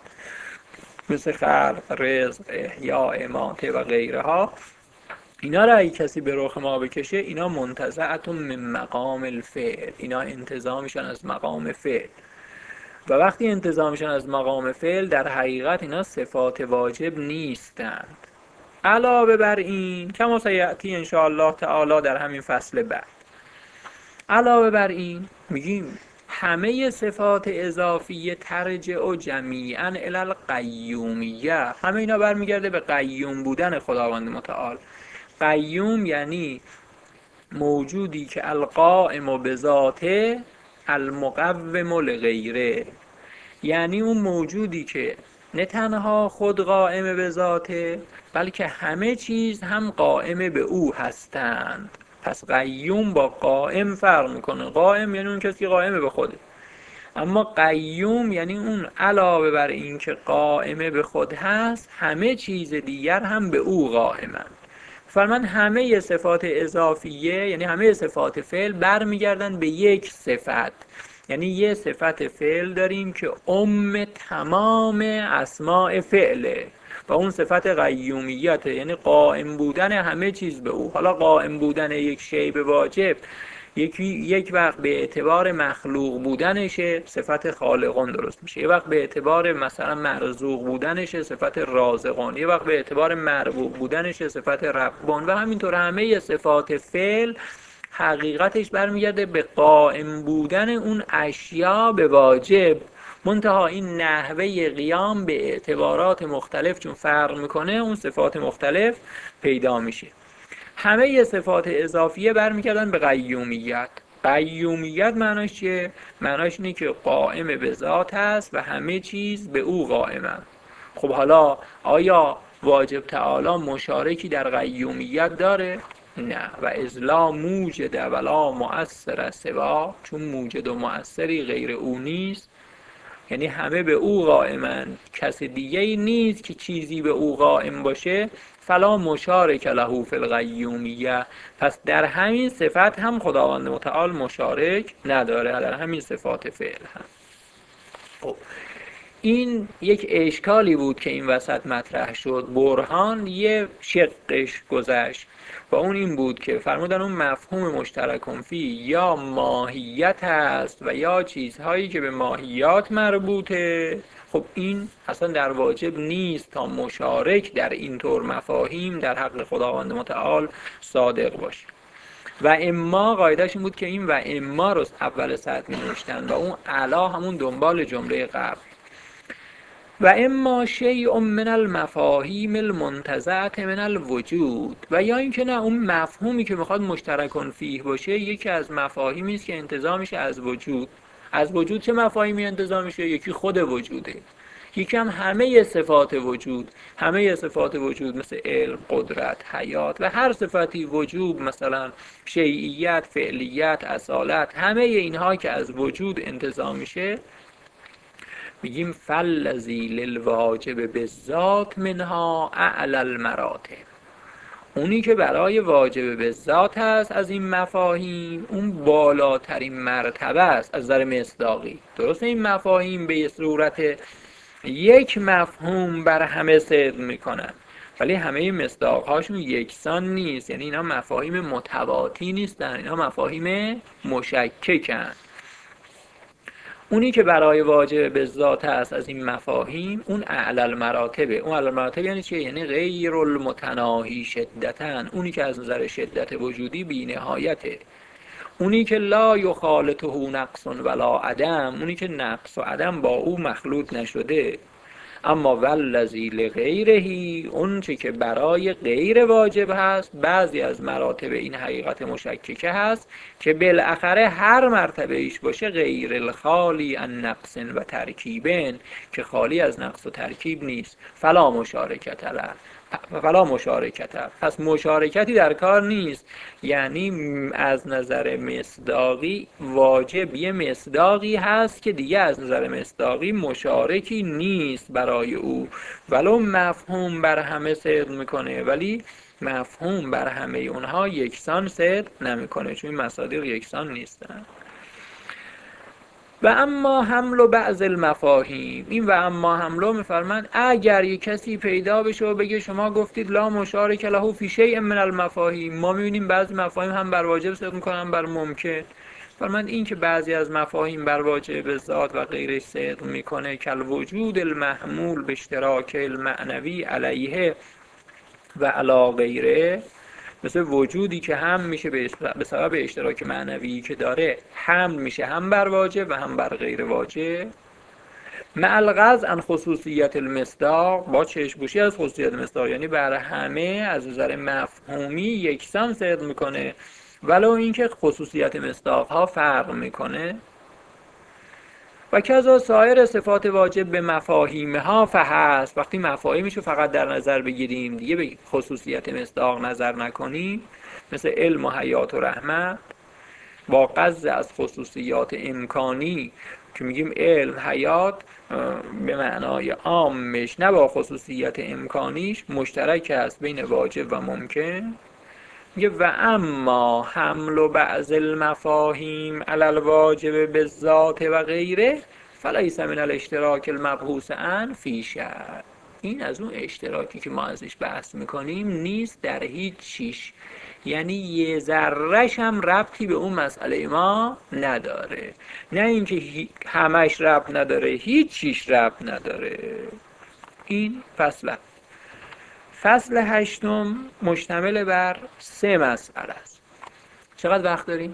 مثل خلق، رزق، احیاء، اماته و غیرها، اینا را اگه کسی به رخ ما بکشه اینا منتزعتون من مقام الفعل، اینا انتزاعشون از مقام فعل، و وقتی انتزاعشون از مقام فعل در حقیقت اینا صفات واجب نیستند. علاوه بر این کما سیأتی ان شاء الله تعالی در همین فصل بعد، علاوه بر این میگیم همه صفات اضافیه ترجع جمیعا الی القیومیه، همه اینا برمیگرده به قیوم بودن خداوند متعال. قیوم یعنی موجودی که القائم بذاته المقوم لغیره، یعنی اون موجودی که نه تنها خود قائم به ذاته بلکه همه چیز هم قائم به او هستند. پس قیوم با قائم فرق میکنه. قائم یعنی اون کسی که قائم به خوده، اما قیوم یعنی اون علاوه بر این که قائم به خود هست همه چیز دیگر هم به او قائمند. فرمان همه صفات اضافیه یعنی همه صفات فعل برمیگردن به یک صفت، یعنی یه صفت فعل داریم که ام تمام اسماء فعله و اون صفت قیومیت یعنی قائم بودن همه چیز به او. حالا قائم بودن یک شی به واجب یکی یک وقت به اعتبار مخلوق بودنشه صفت خالقون درست میشه، یک وقت به اعتبار مثلا مرزوق بودنشه صفت رازقون، یک وقت به اعتبار مربوب بودنشه صفت ربون، و همینطور همه صفات فعل حقیقتش برمیگرده به قائم بودن اون اشیا به واجب. منتها این نحوه قیام به اعتبارات مختلف چون فرق میکنه اون صفات مختلف پیدا میشه. همه صفات اضافیه برمیگردن به قیومیت. قیومیت معناش چیه؟ معناش اینه که قائم به ذات هست و همه چیز به او قائمن. خب حالا آیا واجب تعالی مشارکی در قیومیت داره؟ نه. و اذ موجد ولا مؤثر سوا، چون موجد و مؤثری غیر او نیست، یعنی همه به او قائمند، کس دیگه ای نیست که چیزی به او قائم باشه، فلا مشارک له فی القیومیه، پس در همین صفت هم خداوند متعال مشارک نداره، در همین صفات فعل هم. خب این یک اشکالی بود که این وسط مطرح شد. برهان یه شقش گذشت و اون این بود که فرمودن اون مفهوم مشترک فی یا ماهیت هست و یا چیزهایی که به ماهیات مربوطه. خب این اصلا در واجب نیست تا مشارک در اینطور مفاهیم در حق خداوند متعال صادق باشه. و اما قاعدهش این بود که این و اما رو اول سطر می نوشتن و اون علا همون دنبال جمله قبل. و اما شیء من المفاهیم المنتزعة من الوجود، و یا اینکه نه اون مفهومی که میخواد مشترک فیه باشه یکی از مفاهیمی است که انتزاع میشه از وجود. از وجود چه مفاهیمی انتزاع میشه؟ یکی خود وجوده، یکی هم همه صفات وجود. همه صفات وجود مثل علم، قدرت، حیات و هر صفتی وجود، مثلا شیعیت، فعلیت، اصالت، همه اینها که از وجود انتزاع میشه میگیم فالذی للواجب بالذات منها اعلی المراتب. اونی که برای واجب بالذات هست از این مفاهیم اون بالاترین مرتبه است از نظر مصداقی. درسته این مفاهیم به صورت یک مفهوم بر همه صدق میکنن ولی همه مصداقهاشون یکسان نیست، یعنی اینا مفاهیم متواتی نیستن، اینا مفاهیم مشککن. اونی که برای واجب بالذات هست از این مفاهیم اون اعلی المراتبه. اون اعلی المراتب یعنی چه؟ یعنی غیر المتناهی شدتن، اونی که از نظر شدت وجودی بی نهایته، اونی که لا یخالطه نقص ولا عدم، اونی که نقص و عدم با او مخلوط نشده. اما والذی لغیره، اون چه که برای غیر واجب هست، بعضی از مراتب این حقیقت مشککه هست که بالاخره هر مرتبه ایش باشه غیر الخالی ان نقص و ترکیبن، که خالی از نقص و ترکیب نیست. فلا مشارکت له فلا مشارکت، پس مشارکتی در کار نیست. یعنی از نظر مصداقی واجب یه مصداقی هست که دیگه از نظر مصداقی مشارکی نیست برای او، ولو مفهوم بر همه صدق میکنه ولی مفهوم بر همه اونها یکسان صدق نمیکنه، چون این مصادیق یکسان نیستن. و اما حمل و بعض المفاهیم، این و اما حملو میفرمند اگر یک کسی پیدا بشه و بگه شما گفتید لا مشارک له فی شیء من المفاهیم، ما میبینیم بعضی مفاهیم هم بر واجب صدق میکنن بر ممکن. فرمند این که بعضی از مفاهیم بر واجب ذات و غیرش صدق میکنه کل وجود المحمول به اشتراک المعنوی علیه و علی غیره، مثل وجودی که هم میشه به سبب اشتراک معنوی که داره هم میشه هم بر واجب و هم بر غیر واجب. مع الغض عن خصوصیت المصداق، با چشم‌پوشی از خصوصیت مصداق، یعنی بر همه از نظر مفهومی یکسان صدق میکنه ولو اینکه خصوصیت مصداق ها فرق میکنه. و کذا سایر صفات واجب به مفاهیمها فهست، وقتی مفاهیمشو فقط در نظر بگیریم دیگه به خصوصیت مصداق نظر نکنیم، مثل علم و حیات و رحمت، با قصد از خصوصیات امکانی که میگیم علم حیات به معنای عامش نه با خصوصیت امکانیش مشترک است بین واجب و ممکن. میگه و اما حمل و بعض المفاهیم علی الواجب بالذات و غیره فلیس من الاشتراک المبحوث عن فی شیء. این از اون اشتراکی که ما ازش بحث میکنیم نیست در هیچ چیش، یعنی یه ذره‌ش هم ربطی به اون مسئله ما نداره. نه اینکه همش ربط نداره، هیچ چیش ربط نداره. این فصله. فصل هشتم مشتمل بر سه مسئله است. چقدر وقت داریم؟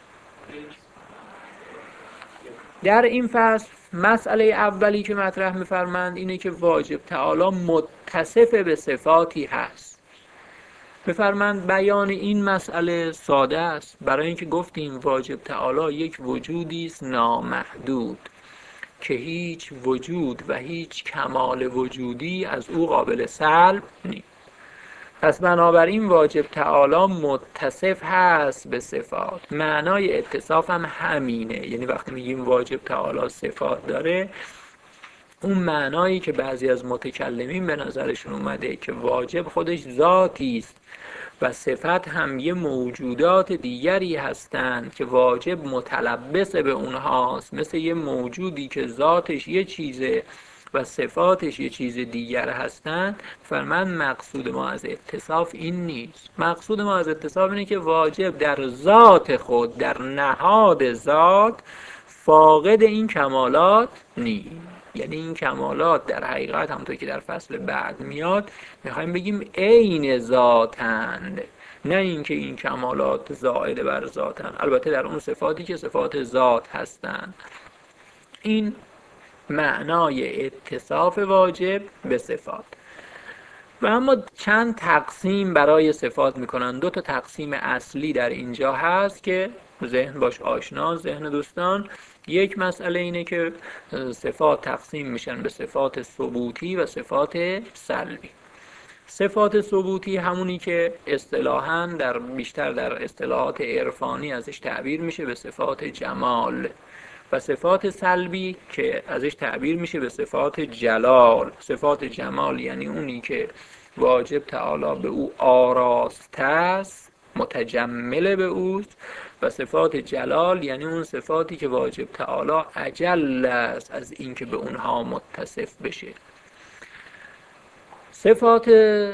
در این فصل مسئله اولی که مطرح می‌فرمایند اینه که واجب تعالی متصف به صفاتی هست. می‌فرمایند بیان این مسئله ساده است، برای اینکه گفتیم واجب تعالی یک وجودی است نامحدود که هیچ وجود و هیچ کمال وجودی از او قابل سلب نیست. پس بنابراین واجب تعالی متصف هست به صفات. معنای اتصاف هم همینه، یعنی وقتی میگیم واجب تعالی صفات داره، اون معنایی که بعضی از متکلمین به نظرشون اومده که واجب خودش ذاتی است و صفت هم یه موجودات دیگری هستند که واجب متلبس به اونهاست، مثل یه موجودی که ذاتش یه چیزه و صفاتش یه چیز دیگر هستند. فرمان مقصود ما از اتصاف این نیست. مقصود ما از اتصاف اینه که واجب در ذات خود، در نهاد ذات، فاقد این کمالات نیست. یعنی این کمالات در حقیقت همونطور که در فصل بعد میاد میخوایم بگیم عین ذاتند، نه اینکه این کمالات زائد بر ذاتند، البته در اون صفاتی که صفات ذات هستند. این معنای اتصاف واجب به صفات. و اما چند تقسیم برای صفات میکنن. دو تا تقسیم اصلی در اینجا هست که ذهن باش آشنا، ذهن دوستان. یک مسئله اینه که صفات تقسیم میشن به صفات ثبوتی و صفات سلبی. صفات ثبوتی همونی که اصطلاحاً در بیشتر در اصطلاحات عرفانی ازش تعبیر میشه به صفات جمال، و صفات سلبی که ازش تعبیر میشه به صفات جلال. صفات جمال یعنی اونی که واجب تعالی به او آراسته است، متجمل به اوست، و صفات جلال یعنی اون صفاتی که واجب تعالی اجل است از اینکه به اونها متصف بشه. صفات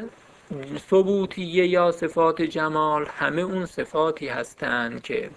ثبوتیه یا صفات جمال همه اون صفاتی هستند که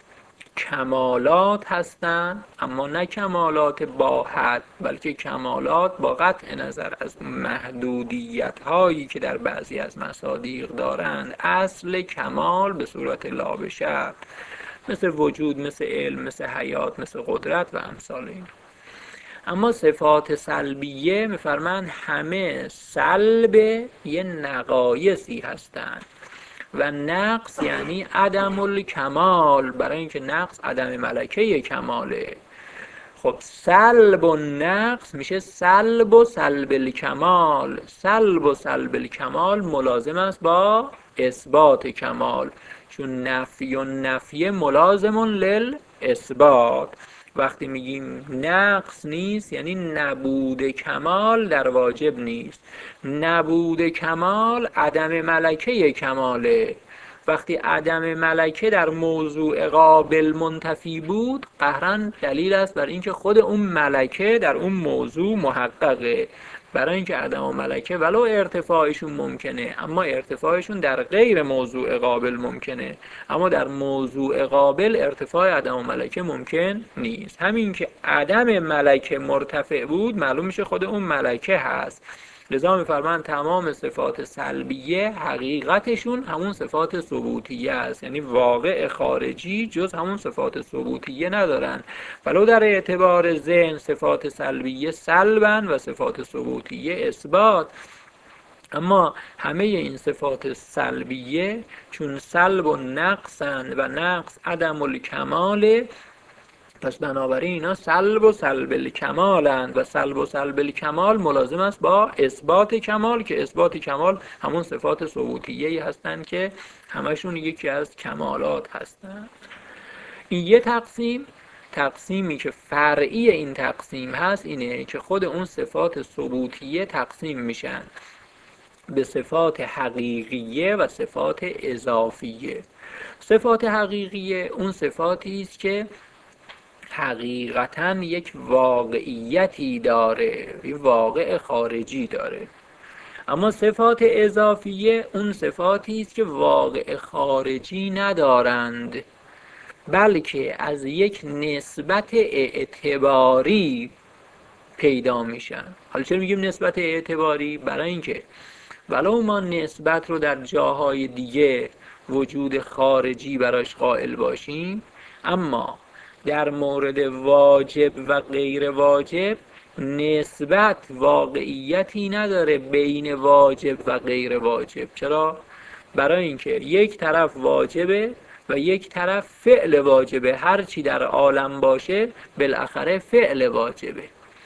کمالات هستند، اما نه کمالات با حد، بلکه کمالات با قطع نظر از محدودیت هایی که در بعضی از مصادیق دارند. اصل کمال به صورت لا به شرط، مثل وجود، مثل علم، مثل حیات، مثل قدرت و امثال این. اما صفات سلبیه میفرمند همه سلب یه نقایصی هستند، و نقص یعنی عدم الکمال، برای اینکه نقص عدم ملکه کماله. خب سلب و نقص میشه سلب و سلب الکمال. سلب و سلب الکمال ملازم است با اثبات کمال، چون نفی و نفی ملازم لل اثبات. وقتی میگیم نقص نیست یعنی نبود کمال در واجب نیست. نبود کمال عدم ملکه کماله. وقتی عدم ملکه در موضوع قابل منتفی بود، قهرن دلیل است بر اینکه خود اون ملکه در اون موضوع محققه. برای اینکه عدم و ملکه ولو ارتفاعشون ممکنه، اما ارتفاعشون در غیر موضوع قابل ممکنه، اما در موضوع قابل ارتفاع عدم و ملکه ممکن نیست. همین که عدم ملکه مرتفع بود، معلوم میشه خود اون ملکه هست. لذا میفرمان تمام صفات سلبیه حقیقتشون همون صفات ثبوتیه است، یعنی واقع خارجی جز همون صفات ثبوتیه ندارن. ولو در اعتبار ذهن صفات سلبیه سلبن و صفات ثبوتیه اثبات، اما همه این صفات سلبیه چون سلب و نقصن و نقص عدم الکماله، پس بنابراین اینا سلب و سلب الکمالند، و سلب و سلب الکمال ملازم است با اثبات کمال، که اثبات کمال همون صفات ثبوتیه‌ای هستند که همشون یکی از کمالات هستند. این یه تقسیم. تقسیمی که فرعی این تقسیم هست اینه که خود اون صفات ثبوتیه تقسیم میشن به صفات حقیقیه و صفات اضافیه. صفات حقیقیه اون صفاتی است که حقیقتاً یک واقعیتی داره، یک واقع خارجی داره. اما صفات اضافیه اون صفاتی است که واقع خارجی ندارند، بلکه از یک نسبت اعتباری پیدا میشن. حالا چرا میگیم نسبت اعتباری؟ برای اینکه ولو ما نسبت رو در جاهای دیگه وجود خارجی براش قائل باشیم، اما در مورد واجب و غیر واجب نسبت واقعیتی نداره بین واجب و غیر واجب. چرا؟ برای اینکه یک طرف واجبه و یک طرف فعل واجبه. هر چی در عالم باشه بالاخره فعل واجبه.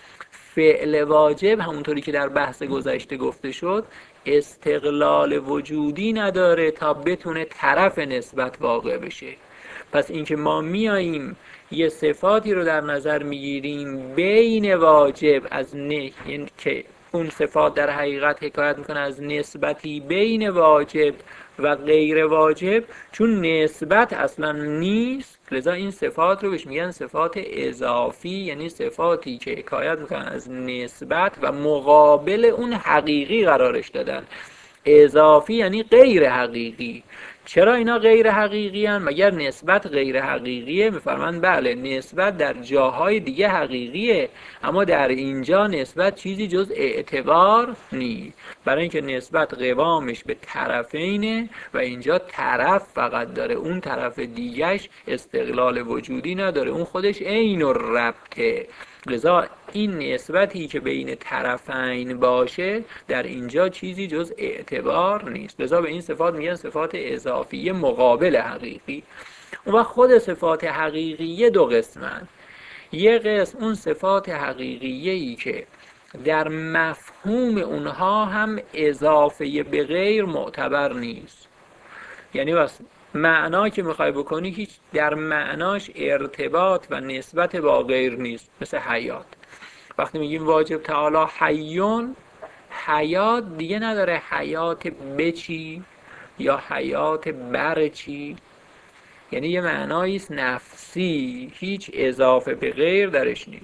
فعل واجب همونطوری که در بحث گذشته گفته شد استقلال وجودی نداره تا بتونه طرف نسبت واقع بشه. پس اینکه ما میاییم یه صفاتی رو در نظر میگیریم بین واجب از نه، یعنی که اون صفات در حقیقت حکایت میکنه از نسبتی بین واجب و غیر واجب، چون نسبت اصلا نیست لذا این صفات رو بهش میگن صفات اضافی، یعنی صفاتی که حکایت میکنن از نسبت و مقابل اون حقیقی قرارش دادن. اضافی یعنی غیر حقیقی. چرا اینا غیر حقیقی هن؟ مگر نسبت غیر حقیقیه؟ میفرمند بله، نسبت در جاهای دیگه حقیقیه، اما در اینجا نسبت چیزی جز اعتبار نیست، برای اینکه نسبت قوامش به طرفینه و اینجا طرف فقط داره، اون طرف دیگهش استقلال وجودی نداره، اون خودش عین الربطه. لذا این نسبتی که بین طرفین باشه در اینجا چیزی جز اعتبار نیست، لذا به این صفات میگن صفات اضافی مقابل حقیقی. و خود صفات حقیقیه دو قسمن. یه قسم اون صفات حقیقیه‌ای که در مفهوم اونها هم اضافه به غیر معتبر نیست، یعنی بس معنا که میخوای بکنی هیچ در معناش ارتباط و نسبت با غیر نیست، مثل حیات. وقتی میگیم واجب تعالی حیون، حیات دیگه نداره حیات بچی یا حیات برچی، یعنی یه معناییست نفسی، هیچ اضافه به غیر درش نیست.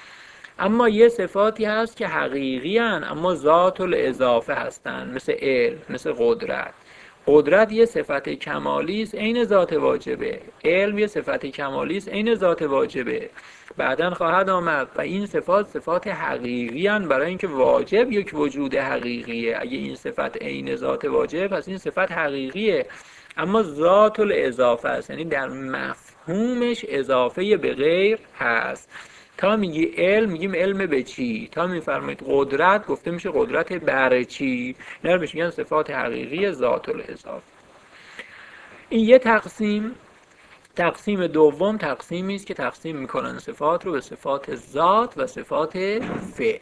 اما یه صفاتی هست که حقیقی هن اما ذات الاضافه هستن، مثل علم، مثل قدرت. قدرت یه صفت کمالی است عین ذات واجبه، علم یه صفت کمالی است عین ذات واجبه، بعداً خواهد آمد. و این صفات صفات حقیقی هن برای اینکه واجب یک وجود حقیقیه. اگه این صفت عین ذات واجب پس این صفت حقیقیه، اما ذات الاضافه است، یعنی در مفهومش اضافه به غیر هست. تا میگی علم میگیم علم به چی، تا میفرمایید قدرت گفته میشه قدرت بر چی. اینا رو بهش میگن صفات حقیقی ذات الاضافه. این یه تقسیم. تقسیم دوم تقسیمی است که تقسیم میکنن صفات رو به صفات ذات و صفات فعل.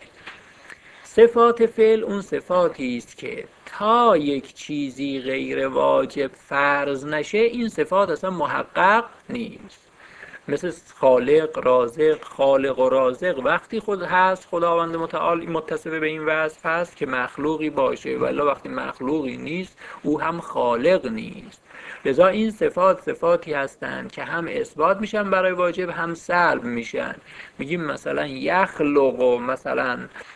صفات فعل اون صفاتی است که تا یک چیزی غیر واجب فرض نشه این صفات اصلا محقق نیست. مثل خالق، رازق. خالق و رازق وقتی خود هست خداوند متعال متصف به این وصف هست که مخلوقی باشه، ولی وقتی مخلوقی نیست او هم خالق نیست. لذا این صفات صفاتی هستند که هم اثبات میشن برای واجب هم سلب میشن. میگیم مثلا یخلق مثلا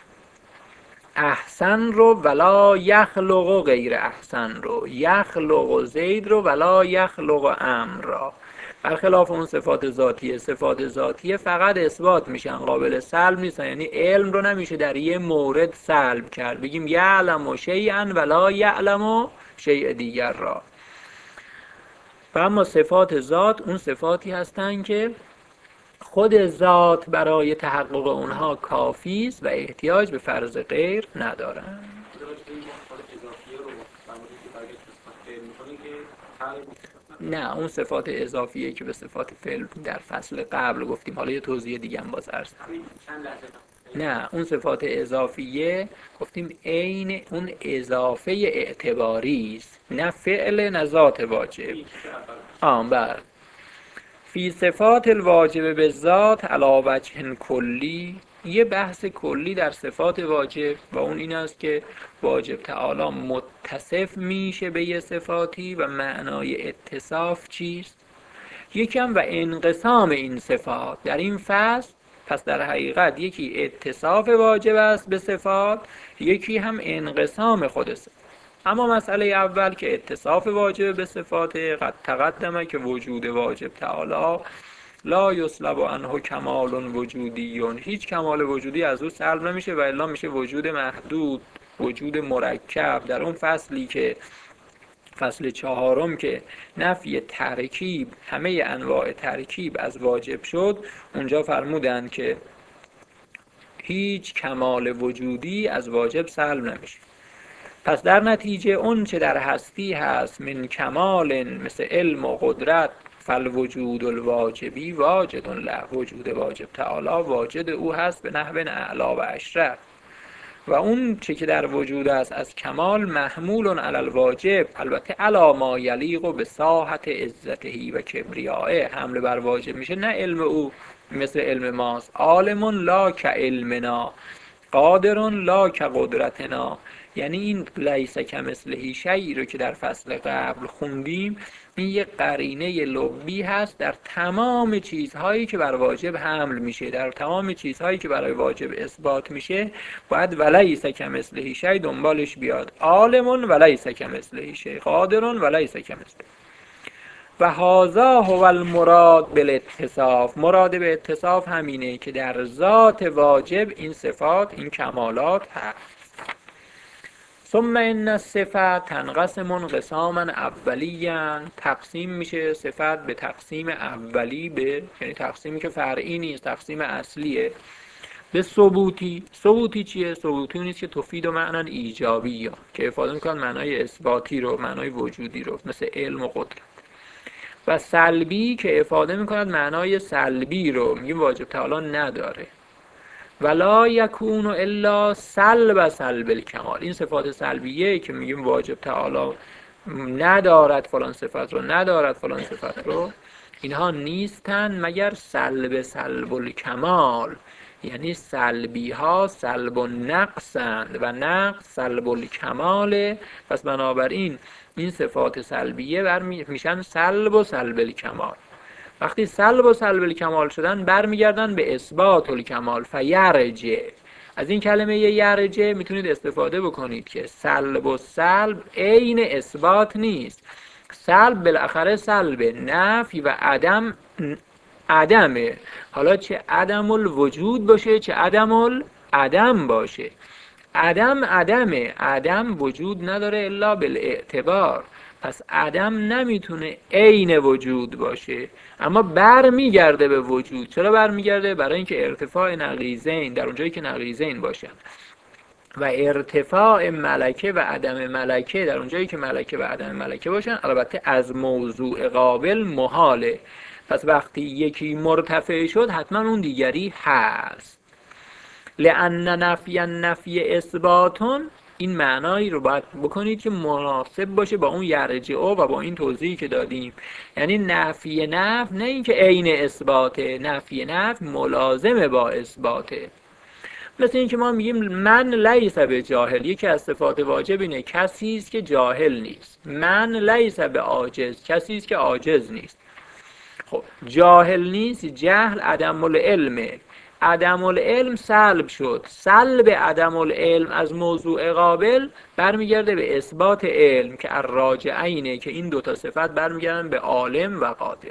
احسن رو ولا یخلق غیر احسن رو، یخلق زید رو ولا یخلق امر را. برخلاف اون صفات ذاتیه، صفات ذاتیه فقط اثبات میشن قابل سلب نیستن، یعنی علم رو نمیشه در یه مورد سلب کرد، بگیم یعلم شیئا ولا یعلم شیء دیگر را. و اما صفات ذات اون صفاتی هستن که خود ذات برای تحقق اونها کافی است و احتیاج به فرض غیر ندارن. نه اون صفات اضافیه که به صفات فعل در فصل قبل گفتیم، حالا یه توضیح دیگه هم باز عرض کنم. نه اون صفات اضافیه گفتیم عین اون اضافه اعتباری است، نه فعل نه ذات واجب. آم بر فی صفات الواجب به ذات علی وجه کلی، یه بحث کلی در صفات واجب و اون این است که واجب تعالی متصف میشه به یه صفاتی و معنای اتصاف چیست. یکم و انقسام این صفات در این فصل. پس در حقیقت یکی اتصاف واجب است به صفات، یکی هم انقسام خود صفات. اما مسئله اول که اتصاف واجب به صفات قد تقدمه که وجود واجب تعالی لا یسلب عنه کمال وجودی، هیچ کمال وجودی از او سلب نمیشه و الا میشه وجود محدود، وجود مرکب. در اون فصلی که فصل چهارم که نفی ترکیب، همه انواع ترکیب از واجب شد، اونجا فرمودن که هیچ کمال وجودی از واجب سلب نمیشه. پس در نتیجه اون چه در هستی هست من کمال مثل علم و قدرت، فالوجود الواجبی واجد له، وجود واجب تعالی واجد او هست به نحو اعلا و اشرف. و اون چه که در وجود است از کمال محمول علی الواجب، البته علی ما یلیق به ساحت عزته و کبریائه، حمل بر واجب میشه، نه علم او مثل علم ماست. عالم لا کعلمنا، قادر لا کقدرتنا. یعنی این لیس کمثله شیء رو که در فصل قبل خوندیم، این یک قرینه لبی هست در تمام چیزهایی که بر واجب حمل میشه، در تمام چیزهایی که برای واجب اثبات میشه باید ولیس کمثله شیء دنبالش بیاد. عالم ولیس کمثله شیء، قادر ولیس کمثله. و هذا هو المراد بالاتصاف، مراد به اتصاف همینه که در ذات واجب این صفات، این کمالات هست. ثم ان الصفات تنقسم انقساما اولیاً، تقسیم میشه صفت به تقسیم اولی، به یعنی تقسیمی که فرعی نیست، تقسیم اصلیه. به ثبوتی. ثبوتی چیه؟ ثبوتی نیست که تفید و معنی ایجابی، یا که افاده میکنن معنای اثباتی رو، معنای وجودی رو، مثل علم و قدرت. و سلبی که افاده میکند معنای سلبی رو، میگیم واجب تعالی نداره. ولا یکون الا سلب سلب الکمال، این صفات سلبیه که میگیم واجب تعالی ندارد فلان صفت رو، ندارد فلان صفت رو، اینها نیستن مگر سلب سلب الکمال، یعنی سلبی ها سلب و نقصند و نقص سلب الکماله. پس بنابراین این صفات سلبیه برمی میشن سلب و سلب الکمال. وقتی سلب و سلب الکمال شدن برمیگردن به اثبات الکمال. فیرجع، از این کلمه یرجع میتونید استفاده بکنید که سلب و سلب عین اثبات نیست. سلب بالاخره سلب، نفی و عدم عدمه، حالا چه عدم الوجود باشه چه عدم العدم باشه. عدم عدمه، عدم وجود نداره الا بالاعتبار، پس عدم نمیتونه عین وجود باشه، اما بر میگرده به وجود. چرا بر میگرده؟ برای اینکه ارتفاع نقیضین در اونجایی که نقیضین باشن و ارتفاع ملکه و عدم ملکه در اونجایی که ملکه و عدم ملکه باشن، البته از موضوع قابل محاله. پس وقتی یکی مرتفع شد حتما اون دیگری هست. لأن نفی نفی اثباتون، این معنایی رو باید بکنید که مناسب باشه با اون یرجعه و با این توضیحی که دادیم. یعنی نفی نفی نه اینکه عین اثباته، نفی نفی ملازمه با اثباته. مثل اینکه ما میگیم من لیس به جاهل، یکی از صفات واجب اینه کسی است که جاهل نیست. من لیس به عاجز، کسی است که عاجز نیست. خب جاهل نیست، جهل عدم العلمه، عدم العلم سلب شد، سلب عدم العلم از موضوع قابل برمیگرده به اثبات علم که الراجعینه، که این دوتا صفت برمیگردن به عالم و قادر.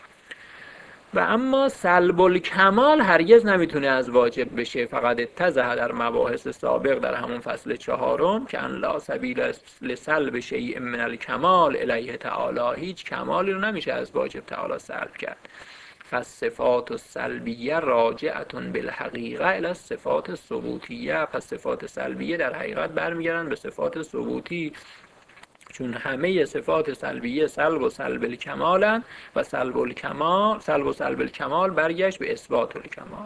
و اما سلب الکمال هرگز نمیتونه از واجب بشه. فقط اتضح در مباحث سابق در همون فصل چهارم که ان لا سبیل لسلب شیء من الکمال الیه تعالی، هیچ کمالی رو نمیشه از واجب تعالی سلب کرد. فالصفات السلبیه راجعه بالحقیقه الی الصفات الثبوتیه، پس صفات سلبیه در حقیقت برمیگردن به صفات ثبوتی، چون همه صفات سلبیه سلب و سلب الکمالن و سلب الکمال سلب و سلب الکمال برگشت به اثبات الکمال.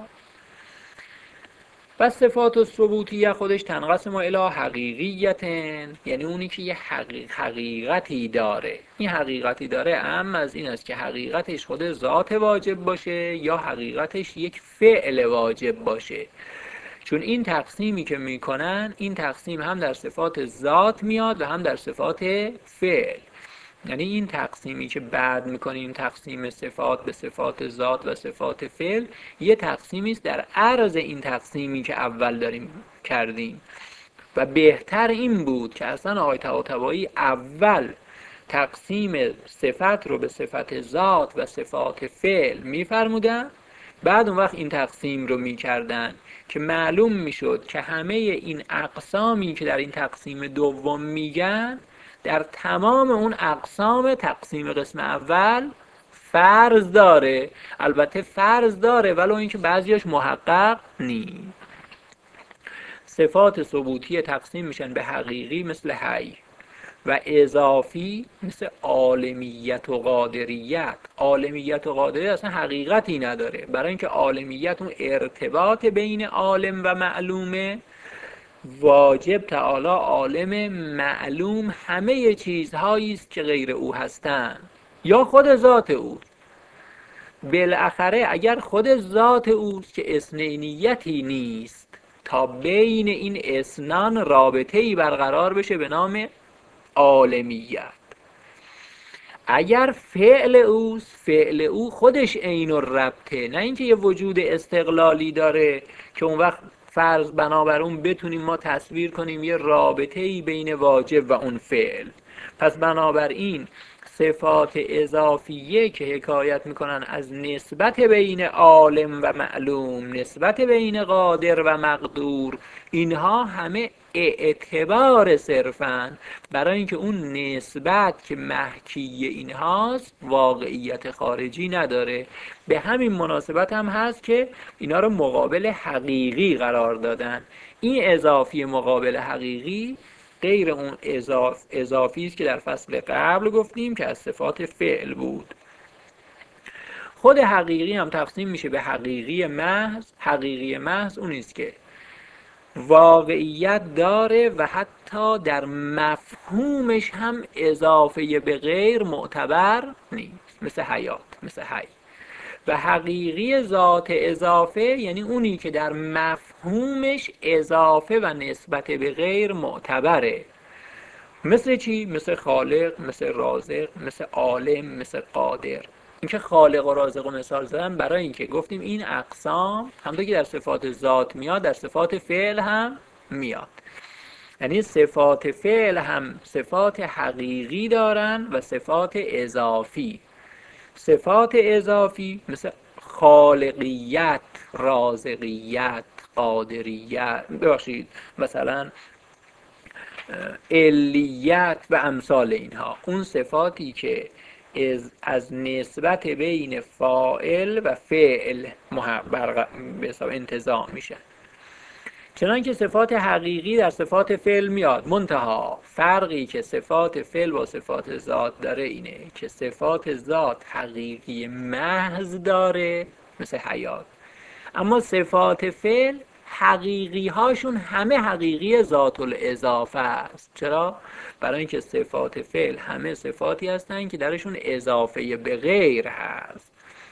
و صفات الثبوتیه خودش تنقسم الی حقیقیتن، یعنی اونی که یه حقیق حقیقتی داره. این حقیقتی داره اما از این است که حقیقتش خود ذات واجب باشه یا حقیقتش یک فعل واجب باشه. چون این تقسیمی که میکنن، این تقسیم هم در صفات ذات میاد و هم در صفات فعل. یعنی این تقسیمی که بعد میکنیم، تقسیم صفات به صفات ذات و صفات فعل، یه تقسیمی است در عرض این تقسیمی که اول داریم کردیم. و بهتر این بود که اصلا آقای طباطبایی اول تقسیم صفت رو به صفت ذات و صفات فعل میفرمودن، بعد اون وقت این تقسیم رو میکردن که معلوم میشد که همه این اقسامی که در این تقسیم دوم میگن در تمام اون اقسام تقسیم قسم اول فرض داره. البته فرض داره ولو اینکه بعضیاش محقق نیست. صفات ثبوتی تقسیم میشن به حقیقی مثل حی و اضافی مثل عالمیت و قادریت. عالمیت و قادریت اصلا حقیقتی نداره، برای اینکه عالمیت اون ارتباط بین عالم و معلومه. واجب تعالی عالم، معلوم همه چیزهایی است که غیر او هستند یا خود ذات او. بالاخره اگر خود ذات اوست که اثنینیتی نیست، تا بین این اثنان رابطه‌ای برقرار بشه به نام عالمیت. اگر فعل اوست، فعل او خودش عین الربطه، نه اینکه یه وجود استقلالی داره که اون وقت فرض بنابر اون بتونیم ما تصویر کنیم یه رابطه‌ای بین واجب و اون فعل. پس بنابراین صفات اضافیه که حکایت میکنن از نسبت بین عالم و معلوم، نسبت بین قادر و مقدور، اینها همه اعتبار صرفاً، برای اینکه اون نسبت که محکی اینهاست واقعیت خارجی نداره. به همین مناسبت هم هست که اینا رو مقابل حقیقی قرار دادن. این اضافی مقابل حقیقی غیر اون اضاف اضافی است که در فصل قبل گفتیم که از صفات فعل بود. خود حقیقی هم تقسیم میشه به حقیقی محض. حقیقی محض اون است که واقعیت داره و حتی در مفهومش هم اضافه به غیر معتبر نیست، مثل حیات، مثل حی. و حقیقی ذات اضافه یعنی اونی که در مفهومش اضافه و نسبت به غیر معتبره. مثل چی؟ مثل خالق، مثل رازق، مثل عالم، مثل قادر. اینکه خالق و رازق و مثال زدم برای اینکه گفتیم این اقسام همونطور که در صفات ذات میاد در صفات فعل هم میاد. یعنی صفات فعل هم صفات حقیقی دارن و صفات اضافی. صفات اضافی مثل خالقیت، رازقیت، قادریت، ببخشید مثلا علیت و امثال اینها، اون صفاتی که از, از نسبت بین فاعل و فعل به حساب انتزاع میشن. چنانکه صفات حقیقی در صفات فعل میاد، منتها فرقی که صفات فعل با صفات ذات داره اینه که صفات ذات حقیقی محض داره مثل حیات، اما صفات فعل حقیقی هاشون همه حقیقی ذات الاضافه است. چرا؟ برای اینکه صفات فعل همه صفاتی هستن که درشون اضافه به غیر هست.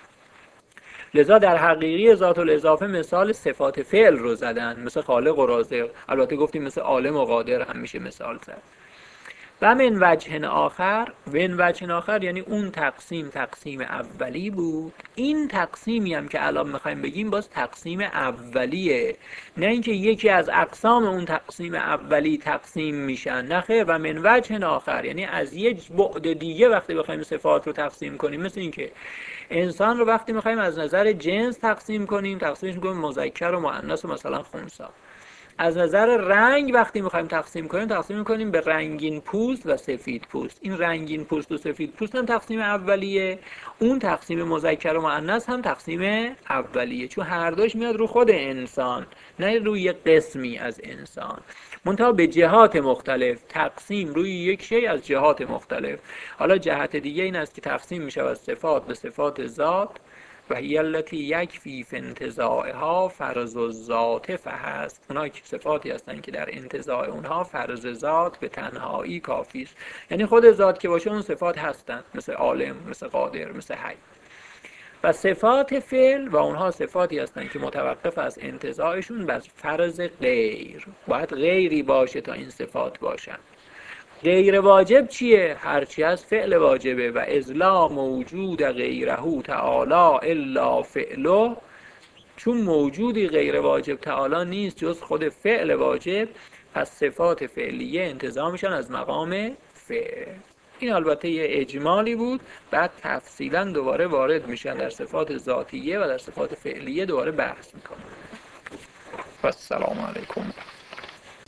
لذا در حقیقی ذات الاضافه مثال صفات فعل رو زدن، مثل خالق و رازق. البته گفتیم مثل عالم و قادر هم میشه مثال زد. و من وجه آخر، من وجه آخر یعنی اون تقسیم تقسیم اولی بود. این تقسیمی هم که الان میخوایم بگیم باز تقسیم اولیه، نه اینکه یکی از اقسام اون تقسیم اولی تقسیم میشن. نه خیر. و من وجه آخر یعنی از یه بعد دیگه وقتی بخوایم صفات رو تقسیم کنیم، مثل اینکه انسان رو وقتی میخوایم از نظر جنس تقسیم کنیم، تقسیمش میکنیم مذکر و مؤنث و مثلا خنثی. از نظر رنگ وقتی میخوایم تقسیم کنیم، تقسیم میکنیم به رنگین پوست و سفید پوست. این رنگین پوست و سفید پوست هم تقسیم اولیه، اون تقسیم مذکر و مؤنث هم تقسیم اولیه، چون هر دوش میاد رو خود انسان، نه روی قسمی از انسان، منتها به جهات مختلف. تقسیم روی یک شی از جهات مختلف. حالا جهت دیگه این است که تقسیم میشه از صفات به صفات ذات، و هی التی یکفی فی انتزاعها فرض الذات فهست. اونها که صفاتی هستن که در انتزاع اونها فرض ذات به تنهایی کافی است. یعنی خود ذات که باشه اون صفات هستن، مثل عالم، مثل قادر، مثل حی. و صفات فعل و اونها صفاتی هستن که متوقف از انتزاعشون بر فرض غیر. باید غیری باشه تا این صفات باشن. غیر واجب چیه؟ هرچی از فعل واجبه. و اذلا موجود غیره تعالی الا فعله، چون موجودی غیر واجب تعالی نیست جز خود فعل واجب، پس صفات فعلیه انتزاع میشن از مقام فعل. این البته یه اجمالی بود، بعد تفصیلا دوباره وارد میشن در صفات ذاتیه و در صفات فعلیه دوباره بحث میکنن. و السلام علیکم.